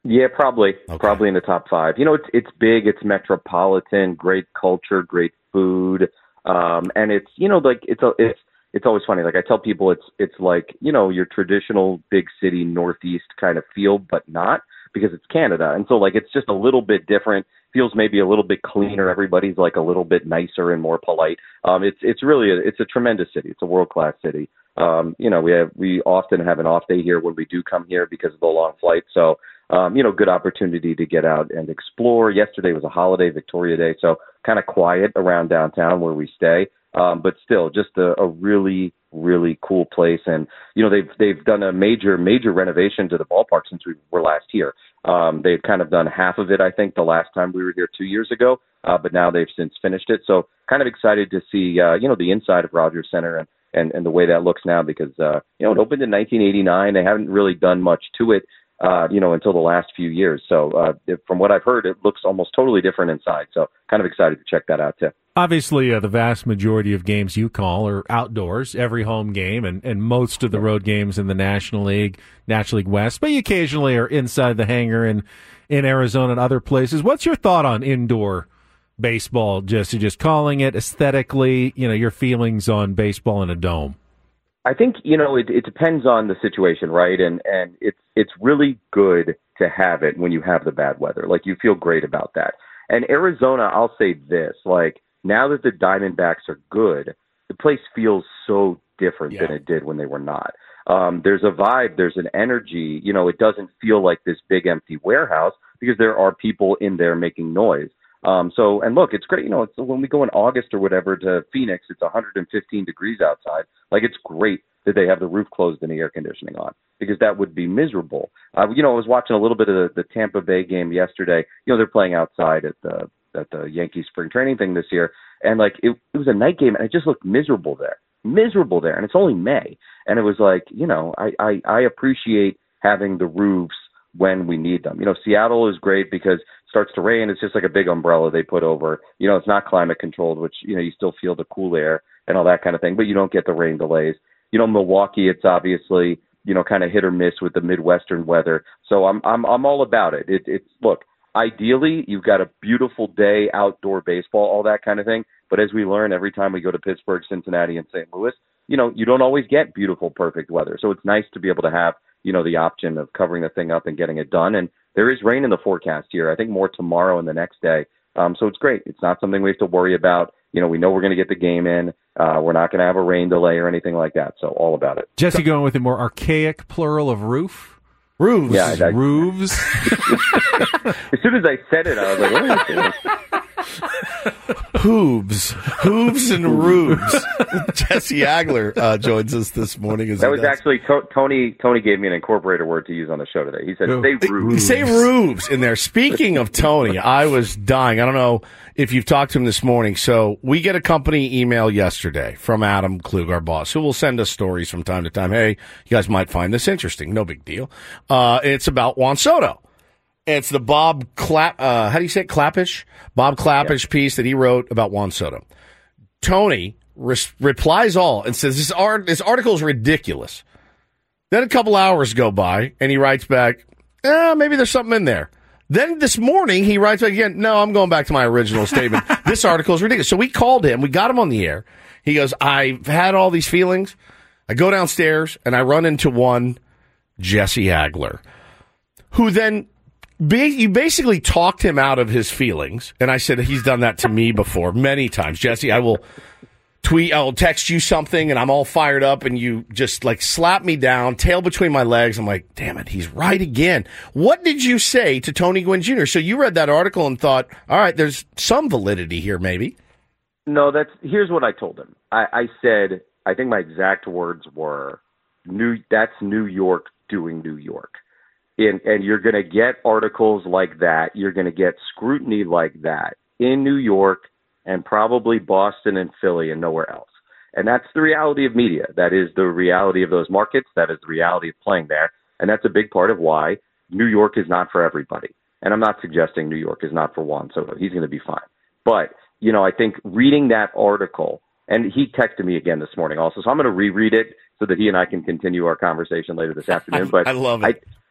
[SPEAKER 11] Yeah, probably.
[SPEAKER 5] Okay.
[SPEAKER 11] Probably in the top five. You know, it's it's big, it's metropolitan, great culture, great food. Um, and it's, you know, like it's a, it's it's always funny. Like I tell people it's it's like, you know, your traditional big city northeast kind of feel, but not, because it's Canada. And so like it's just a little bit different. Feels maybe a little bit cleaner. Everybody's like a little bit nicer and more polite. Um, it's it's really a, it's a tremendous city. It's a world class city. Um, you know, we have we often have an off day here when we do come here because of the long flight. So um, you know, good opportunity to get out and explore. Yesterday was a holiday, Victoria Day, so kind of quiet around downtown where we stay. Um, but still, just a, a really, really cool place. And, you know, they've they've done a major, major renovation to the ballpark since we were last here. Um, they've kind of done half of it, I think, the last time we were here two years ago. Uh, but now they've since finished it. So kind of excited to see, uh, you know, the inside of Rogers Center and, and, and the way that looks now because, uh, you know, it opened in nineteen eighty-nine. They haven't really done much to it. Uh, you know, until the last few years. So uh, if, from what I've heard, it looks almost totally different inside. So kind of excited to check that out, too.
[SPEAKER 7] Obviously, uh, the vast majority of games you call are outdoors, every home game, and, and most of the road games in the National League, National League West, but you occasionally are inside the hangar in, in Arizona and other places. What's your thought on indoor baseball, Jesse? Just calling it aesthetically, you know, your feelings on baseball in a dome?
[SPEAKER 11] I think, you know, it, it depends on the situation, right? And and it's it's really good to have it when you have the bad weather. Like, you feel great about that. And Arizona, I'll say this, like, now that the Diamondbacks are good, the place feels so different yeah. than it did when they were not. Um, there's a vibe, there's an energy. You know, it doesn't feel like this big empty warehouse because there are people in there making noise. Um, so, and look, it's great. You know, it's when we go in August or whatever to Phoenix, it's one hundred fifteen degrees outside. Like, it's great that they have the roof closed and the air conditioning on because that would be miserable. Uh, you know, I was watching a little bit of the, the Tampa Bay game yesterday. You know, they're playing outside at the, at the Yankees spring training thing this year. And like, it, it was a night game and it just looked miserable there, miserable there. And it's only May. And it was like, you know, I, I, I appreciate having the roofs when we need them. You know, Seattle is great because it starts to rain. It's just like a big umbrella they put over. You know, it's not climate controlled, which, you know, you still feel the cool air and all that kind of thing, but you don't get the rain delays. You know, Milwaukee, it's obviously, you know, kind of hit or miss with the Midwestern weather. So I'm I'm I'm all about it. it. It's look, ideally, you've got a beautiful day, outdoor baseball, all that kind of thing. But as we learn every time we go to Pittsburgh, Cincinnati, and Saint Louis, you know, you don't always get beautiful, perfect weather. So it's nice to be able to have, you know, the option of covering the thing up and getting it done. And there is rain in the forecast here. I think more tomorrow and the next day. Um, so it's great. It's not something we have to worry about. You know, we know we're going to get the game in. Uh, we're not going to have a rain delay or anything like that. So all about it.
[SPEAKER 7] Jesse, going with a more archaic plural of roof?
[SPEAKER 5] Roofs.
[SPEAKER 11] Yeah, I, I,
[SPEAKER 7] roofs.
[SPEAKER 11] As soon as I said it, I was like, oh,
[SPEAKER 5] Hooves. Hooves and roofs. Jesse Agler uh, joins us this morning. As
[SPEAKER 11] that was
[SPEAKER 5] does.
[SPEAKER 11] actually to- Tony. Tony gave me an incorporator word to use on the show today. He said,
[SPEAKER 5] oh.
[SPEAKER 11] say roofs.
[SPEAKER 5] Say roofs in there. Speaking of Tony, I was dying. I don't know if you've talked to him this morning. So we get a company email yesterday from Adam Klug, our boss, who will send us stories from time to time. Hey, you guys might find this interesting. No big deal. Uh, it's about Juan Soto. It's the Bob Clap, uh, how do you say it? Clappish? Bob Clappish yeah. piece that he wrote about Juan Soto. Tony res- replies all and says, this, art- this article is ridiculous. Then a couple hours go by and he writes back, eh, maybe there's something in there. Then this morning he writes back again, no, I'm going back to my original statement. This article is ridiculous. So we called him. We got him on the air. He goes, I've had all these feelings. I go downstairs and I run into one, Jesse Agler, who then you basically talked him out of his feelings, and I said he's done that to me before many times. Jesse, I will tweet, I will text you something, and I'm all fired up, and you just like slap me down, tail between my legs. I'm like, damn it, he's right again. What did you say to Tony Gwynn Junior? So you read that article and thought, all right, there's some validity here, maybe.
[SPEAKER 11] No, that's here's what I told him. I, I said, I think my exact words were, "New, that's New York doing New York." In, and you're going to get articles like that. You're going to get scrutiny like that in New York and probably Boston and Philly and nowhere else. And that's the reality of media. That is the reality of those markets. That is the reality of playing there. And that's a big part of why New York is not for everybody. And I'm not suggesting New York is not for Juan Soto. He's going to be fine. But, you know, I think reading that article, and he texted me again this morning also, so I'm going to reread it so that he and I can continue our conversation later this afternoon. But
[SPEAKER 5] I love it.
[SPEAKER 11] I,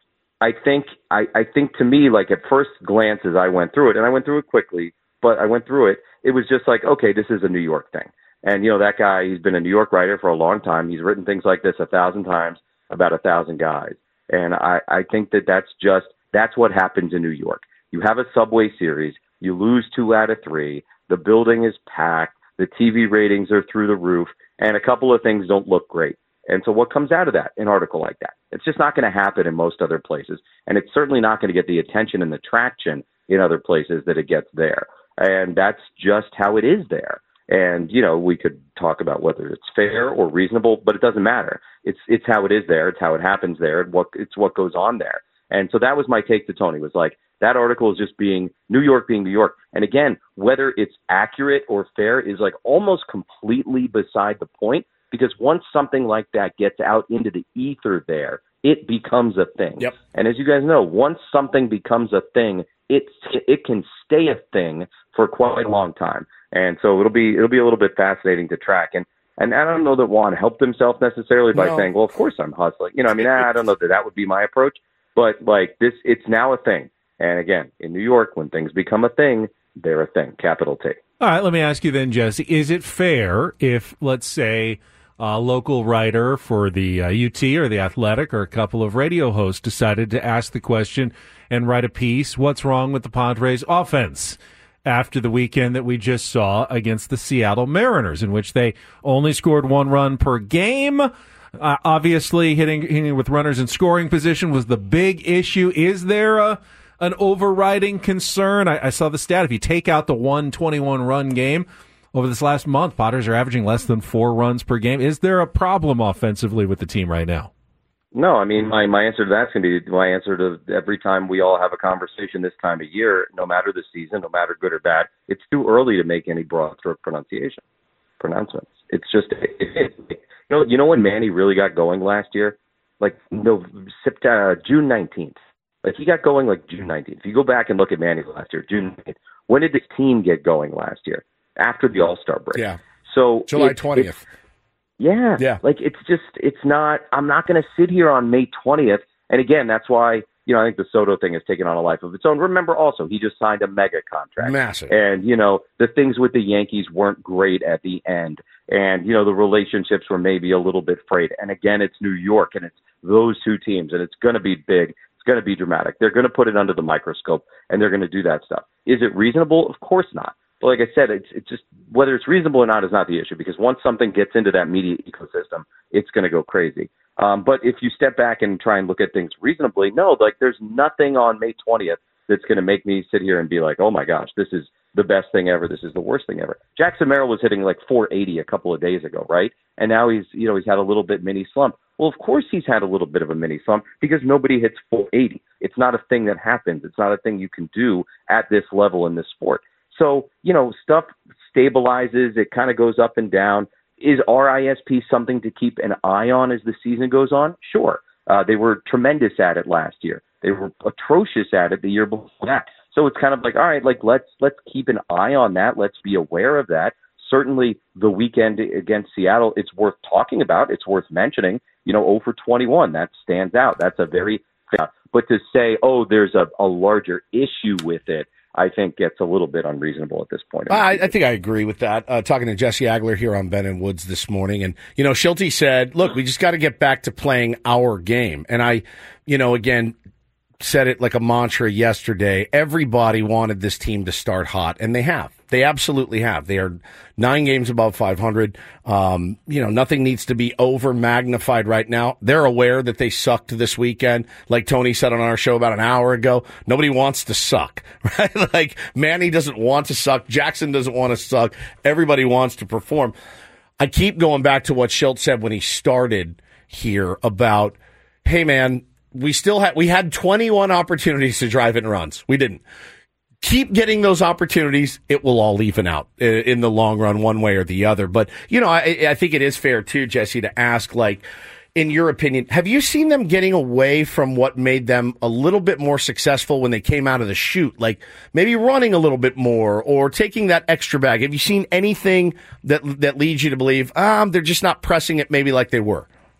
[SPEAKER 11] I think I, I think to me, like at first glance as I went through it, and I went through it quickly, but I went through it, it was just like, okay, this is a New York thing. And, you know, that guy, he's been a New York writer for a long time. He's written things like this a thousand times about a thousand guys. And I, I think that that's just, that's what happens in New York. You have a Subway Series, you lose two out of three, the building is packed, the T V ratings are through the roof, and a couple of things don't look great. And so what comes out of that, an article like that? It's just not going to happen in most other places. And it's certainly not going to get the attention and the traction in other places that it gets there. And that's just how it is there. And, you know, we could talk about whether it's fair or reasonable, but it doesn't matter. It's it's how it is there. It's how it happens there. And what, it's what goes on there. And so that was my take to Tony, was like, that article is just being New York being New York. And again, whether it's accurate or fair is like almost completely beside the point, because once something like that gets out into the ether there, it becomes a thing.
[SPEAKER 5] Yep.
[SPEAKER 11] And as you guys know, once something becomes a thing, it it can stay a thing for quite a long time. And so it'll be it'll be a little bit fascinating to track. And and I don't know that Juan helped himself necessarily by
[SPEAKER 5] no.
[SPEAKER 11] saying, well, of course I'm hustling. You know, I mean, I don't know that that would be my approach. But like this, it's now a thing. And again, in New York, when things become a thing, they're a thing, capital T.
[SPEAKER 7] All right, let me ask you then, Jesse, is it fair if, let's say, a local writer for the uh, U T or the Athletic or a couple of radio hosts decided to ask the question and write a piece, what's wrong with the Padres offense after the weekend that we just saw against the Seattle Mariners, in which they only scored one run per game? Uh, obviously, hitting, hitting with runners in scoring position was the big issue. Is there a an overriding concern? I, I saw the stat. If you take out the one twenty-one run game over this last month, Padres are averaging less than four runs per game. Is there a problem offensively with the team right now?
[SPEAKER 11] No, I mean, my, my answer to that's going to be my answer to every time we all have a conversation this time of year, no matter the season, no matter good or bad. It's too early to make any broad stroke pronunciation pronouncements. It's just, it, it, it, you know, you know when Manny really got going last year? Like no, September, June nineteenth. Like he got going like June nineteenth. If you go back and look at Manny last year, June nineteenth, when did this team get going last year? After the All-Star break.
[SPEAKER 5] Yeah.
[SPEAKER 11] So
[SPEAKER 5] July
[SPEAKER 11] it,
[SPEAKER 5] twentieth.
[SPEAKER 11] Yeah.
[SPEAKER 5] Yeah.
[SPEAKER 11] Like it's just, it's not, I'm not going to sit here on May twentieth. And again, that's why, you know, I think the Soto thing has taken on a life of its own. Remember also, he just signed a mega contract.
[SPEAKER 5] Massive.
[SPEAKER 11] And, you know, the things with the Yankees weren't great at the end. And, you know, the relationships were maybe a little bit frayed. And again, it's New York and it's those two teams and it's going to be big. It's going to be dramatic. They're going to put it under the microscope and they're going to do that stuff. Is it reasonable? Of course not. But like I said, it's, it's just whether it's reasonable or not is not the issue, because once something gets into that media ecosystem, it's going to go crazy. Um, but if you step back and try and look at things reasonably, no, like there's nothing on May twentieth that's going to make me sit here and be like, oh my gosh, this is the best thing ever. This is the worst thing ever. Jackson Merrill was hitting like four eighty a couple of days ago, right? And now he's, you know, he's had a little bit mini slump. Well, of course he's had a little bit of a mini slump because nobody hits four eighty. It's not a thing that happens. It's not a thing you can do at this level in this sport. So, you know, stuff stabilizes. It kind of goes up and down. Is R I S P something to keep an eye on as the season goes on? Sure. Uh, they were tremendous at it last year. They were atrocious at it the year before that. So it's kind of like, all right, like let's let's keep an eye on that. Let's be aware of that. Certainly the weekend against Seattle, it's worth talking about. It's worth mentioning. You know, oh for twenty-one, that stands out. That's a very – but to say, oh, there's a, a larger issue with it, I think gets a little bit unreasonable at this point.
[SPEAKER 5] I, I think I agree with that. Uh, talking to Jesse Agler here on Ben and Woods this morning. And, you know, Schulte said, look, we just got to get back to playing our game. And I, you know, again, said it like a mantra yesterday. Everybody wanted this team to start hot, and they have. They absolutely have. They are nine games above five hundred. Um, you know, nothing needs to be over magnified right now. They're aware that they sucked this weekend. Like Tony said on our show about an hour ago, nobody wants to suck, right? Like Manny doesn't want to suck. Jackson doesn't want to suck. Everybody wants to perform. I keep going back to what Schilt said when he started here about, hey man, we still had, we had twenty-one opportunities to drive in runs. We didn't. Keep getting those opportunities. It will all even out in the long run, one way or the other. But, you know, I, I think it is fair, too, Jesse, to ask, like, in your opinion, have you seen them getting away from what made them a little bit more successful when they came out of the chute? Like, maybe running a little bit more or taking that extra bag. Have you seen anything that that leads you to believe, um, they're just not pressing it maybe like they were?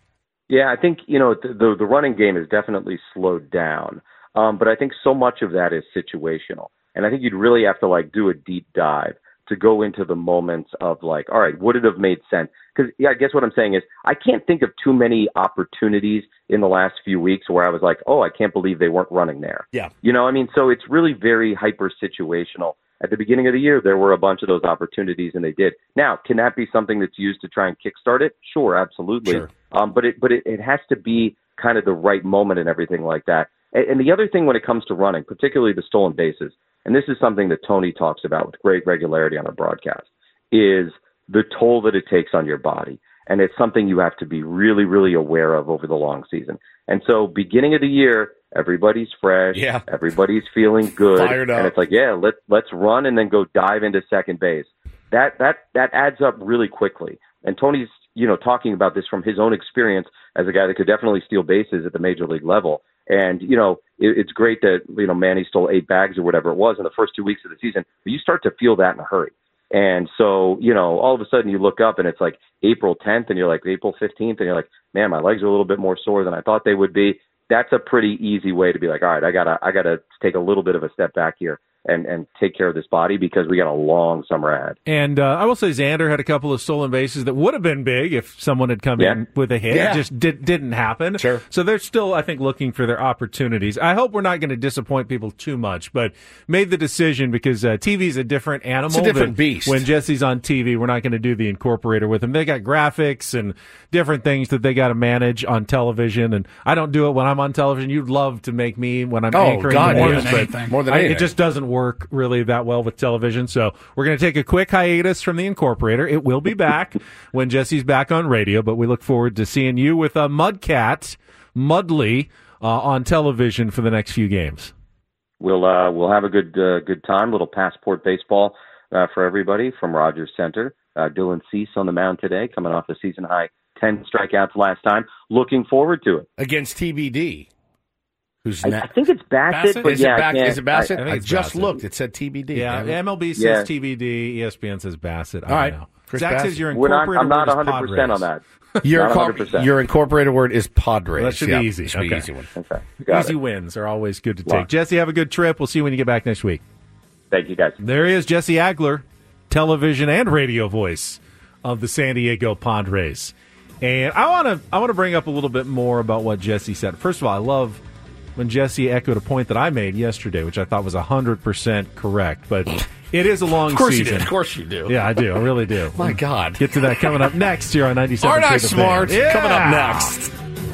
[SPEAKER 11] Yeah, I think, you know, the, the, the running game is definitely slowed down. Um, but I think so much of that is situational. And I think you'd really have to like do a deep dive to go into the moments of like, all right, would it have made sense? Because yeah, I guess what I'm saying is I can't think of too many opportunities in the last few weeks where I was like, oh, I can't believe they weren't running there.
[SPEAKER 5] Yeah.
[SPEAKER 11] You know, I mean, so it's really very hyper situational. At the beginning of the year, there were a bunch of those opportunities, and they did. Now, can that be something that's used to try and kickstart it? Sure, absolutely.
[SPEAKER 5] Sure.
[SPEAKER 11] Um, but it but it, it has to be kind of the right moment and everything like that. And, and the other thing when it comes to running, particularly the stolen bases, and this is something that Tony talks about with great regularity on our broadcast, is the toll that it takes on your body. And it's something you have to be really, really aware of over the long season. And so beginning of the year, everybody's fresh.
[SPEAKER 5] Yeah.
[SPEAKER 11] Everybody's feeling good.
[SPEAKER 5] Fired up.
[SPEAKER 11] And it's like, yeah, let's, let's run and then go dive into second base. That, that, that adds up really quickly. And Tony's, you know, talking about this from his own experience as a guy that could definitely steal bases at the major league level. And, you know, it, it's great that, you know, Manny stole eight bags or whatever it was in the first two weeks of the season, but you start to feel that in a hurry. And so, you know, all of a sudden you look up and it's like April tenth and you're like April fifteenth and you're like, man, my legs are a little bit more sore than I thought they would be. That's a pretty easy way to be like, all right, I gotta, I gotta take a little bit of a step back here and, and take care of this body because we got a long summer ahead.
[SPEAKER 7] And uh, I will say Xander had a couple of stolen bases that would have been big if someone had come
[SPEAKER 11] yeah.
[SPEAKER 7] in with a hit.
[SPEAKER 5] Yeah.
[SPEAKER 7] It just did, didn't happen.
[SPEAKER 5] Sure.
[SPEAKER 7] So they're still, I think, looking for their opportunities. I hope we're not going to disappoint people too much, but made the decision because uh, T V is a different animal.
[SPEAKER 5] It's a different beast.
[SPEAKER 7] When Jesse's on T V, we're not going to do the incorporator with him. They got graphics and different things that they got to manage on television, and I don't do it when I'm on television. You'd love to make me when I'm
[SPEAKER 5] oh,
[SPEAKER 7] anchoring
[SPEAKER 5] God,
[SPEAKER 7] the
[SPEAKER 5] more
[SPEAKER 7] news,
[SPEAKER 5] than
[SPEAKER 7] but
[SPEAKER 5] anything. More than
[SPEAKER 7] I,
[SPEAKER 5] anything.
[SPEAKER 7] it just doesn't work really that well with television. So we're going to take a quick hiatus from the incorporator. It will be back when Jesse's back on radio, but we look forward to seeing you with a Mudcat, Mudley, uh, on television for the next few games.
[SPEAKER 11] We'll uh, we'll have a good uh, good time. Little passport baseball uh, for everybody from Rogers Center. Uh, Dylan Cease on the mound today, coming off the season high ten strikeouts last time. Looking forward to it
[SPEAKER 5] against T B D. Who's
[SPEAKER 11] I,
[SPEAKER 5] na-
[SPEAKER 11] I think it's Bassett,
[SPEAKER 5] Bassett?
[SPEAKER 11] But
[SPEAKER 5] is
[SPEAKER 11] yeah,
[SPEAKER 5] it Bac- is it Bassett?
[SPEAKER 7] I,
[SPEAKER 5] I,
[SPEAKER 7] I
[SPEAKER 5] I just
[SPEAKER 7] Bassett.
[SPEAKER 5] looked. It said T B D.
[SPEAKER 7] Yeah,
[SPEAKER 5] yeah.
[SPEAKER 7] M L B says
[SPEAKER 11] yeah.
[SPEAKER 7] T B D, E S P N says Bassett. I
[SPEAKER 5] All right.
[SPEAKER 7] don't know.
[SPEAKER 5] Chris
[SPEAKER 7] Zach
[SPEAKER 5] Bassett.
[SPEAKER 7] says your
[SPEAKER 11] We're not,
[SPEAKER 7] incorporated
[SPEAKER 11] I'm not
[SPEAKER 7] word is
[SPEAKER 11] one hundred percent
[SPEAKER 7] Padres.
[SPEAKER 11] on that.
[SPEAKER 5] Your,
[SPEAKER 11] Not
[SPEAKER 5] incorpor-
[SPEAKER 11] one hundred percent.
[SPEAKER 5] your incorporated word is Padres.
[SPEAKER 7] Well, that should
[SPEAKER 5] yeah,
[SPEAKER 7] be easy.
[SPEAKER 5] Should be
[SPEAKER 7] Okay.
[SPEAKER 5] easy one.
[SPEAKER 11] Okay. Got
[SPEAKER 7] Easy
[SPEAKER 11] it.
[SPEAKER 7] wins are always good to take.
[SPEAKER 11] Wow.
[SPEAKER 7] Jesse, have a good trip. We'll see you when you get back next week.
[SPEAKER 11] Thank you, guys.
[SPEAKER 7] There he is, Jesse Agler, television and radio voice of the San Diego Padres. And I want to I want to bring up a little bit more about what Jesse said. First of all, I love when Jesse echoed a point that I made yesterday, which I thought was one hundred percent correct. But it is a long
[SPEAKER 5] Of course
[SPEAKER 7] season.
[SPEAKER 5] you do. Of course you do.
[SPEAKER 7] Yeah, I do. I really do.
[SPEAKER 5] My God.
[SPEAKER 7] Get to that coming up next here on ninety-seven.
[SPEAKER 5] Aren't I
[SPEAKER 7] The
[SPEAKER 5] smart?
[SPEAKER 7] Fan. Yeah.
[SPEAKER 5] Coming up next.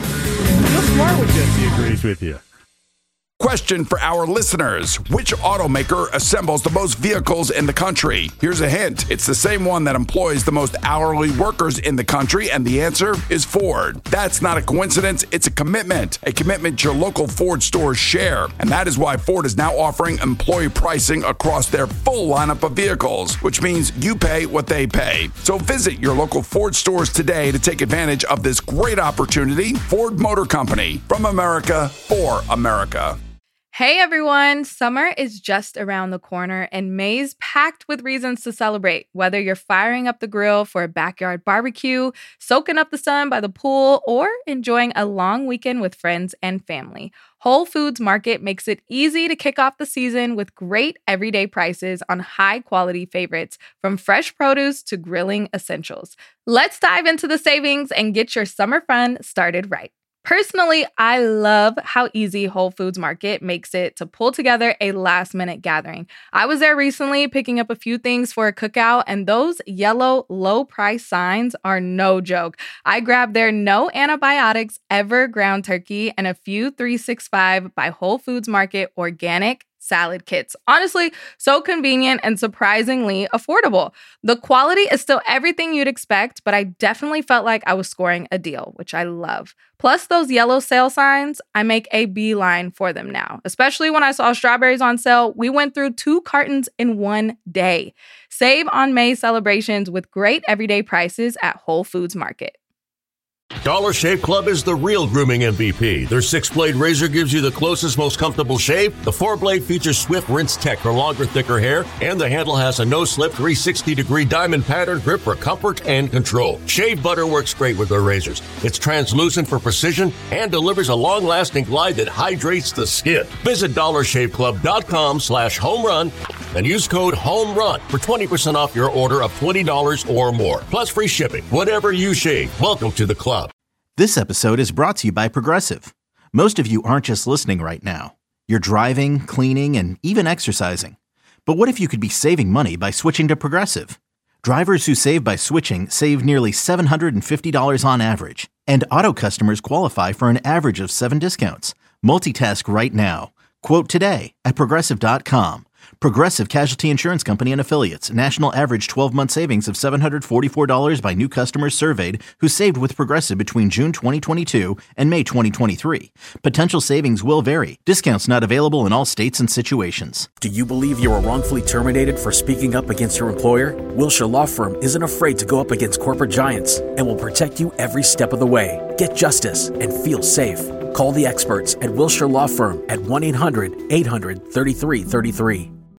[SPEAKER 7] Real smart when Jesse agrees with you.
[SPEAKER 2] Question for our listeners. Which automaker assembles the most vehicles in the country? Here's a hint. It's the same one that employs the most hourly workers in the country, and the answer is Ford. That's not a coincidence. It's a commitment. A commitment your local Ford stores share. And that is why Ford is now offering employee pricing across their full lineup of vehicles, which means you pay what they pay. So visit your local Ford stores today to take advantage of this great opportunity. Ford Motor Company. From America, for America.
[SPEAKER 9] Hey everyone, summer is just around the corner and May's packed with reasons to celebrate. Whether you're firing up the grill for a backyard barbecue, soaking up the sun by the pool, or enjoying a long weekend with friends and family, Whole Foods Market makes it easy to kick off the season with great everyday prices on high-quality favorites, from fresh produce to grilling essentials. Let's dive into the savings and get your summer fun started right. Personally, I love how easy Whole Foods Market makes it to pull together a last-minute gathering. I was there recently picking up a few things for a cookout, and those yellow low-price signs are no joke. I grabbed their no antibiotics ever ground turkey and a few three sixty-five by Whole Foods Market organic salad kits. Honestly, so convenient and surprisingly affordable. The quality is still everything you'd expect, but I definitely felt like I was scoring a deal, which I love. Plus those yellow sale signs, I make a beeline for them now. Especially when I saw strawberries on sale, we went through two cartons in one day. Save on May celebrations with great everyday prices at Whole Foods Market.
[SPEAKER 12] Dollar Shave Club is the real grooming M V P. Their six-blade razor gives you the closest, most comfortable shave. The four-blade features Swift Rinse Tech for longer, thicker hair. And the handle has a no-slip three hundred sixty degree diamond pattern grip for comfort and control. Shave butter works great with their razors. It's translucent for precision and delivers a long-lasting glide that hydrates the skin. Visit dollar shave club dot com slash home run and use code HOMERUN for twenty percent off your order of twenty dollars or more. Plus free shipping. Whatever you shave, welcome to the club.
[SPEAKER 13] This episode is brought to you by Progressive. Most of you aren't just listening right now. You're driving, cleaning, and even exercising. But what if you could be saving money by switching to Progressive? Drivers who save by switching save nearly seven hundred fifty dollars on average. And auto customers qualify for an average of seven discounts. Multitask right now. Quote today at Progressive dot com. Progressive Casualty Insurance Company and Affiliates. National average twelve-month savings of seven hundred forty-four dollars by new customers surveyed who saved with Progressive between June twenty twenty-two and May twenty twenty-three. Potential savings will vary. Discounts not available in all states and situations.
[SPEAKER 3] Do you believe you were wrongfully terminated for speaking up against your employer? Wilshire Law Firm isn't afraid to go up against corporate giants and will protect you every step of the way. Get justice and feel safe. Call the experts at Wilshire Law Firm at one eight hundred eight hundred thirty-three thirty-three.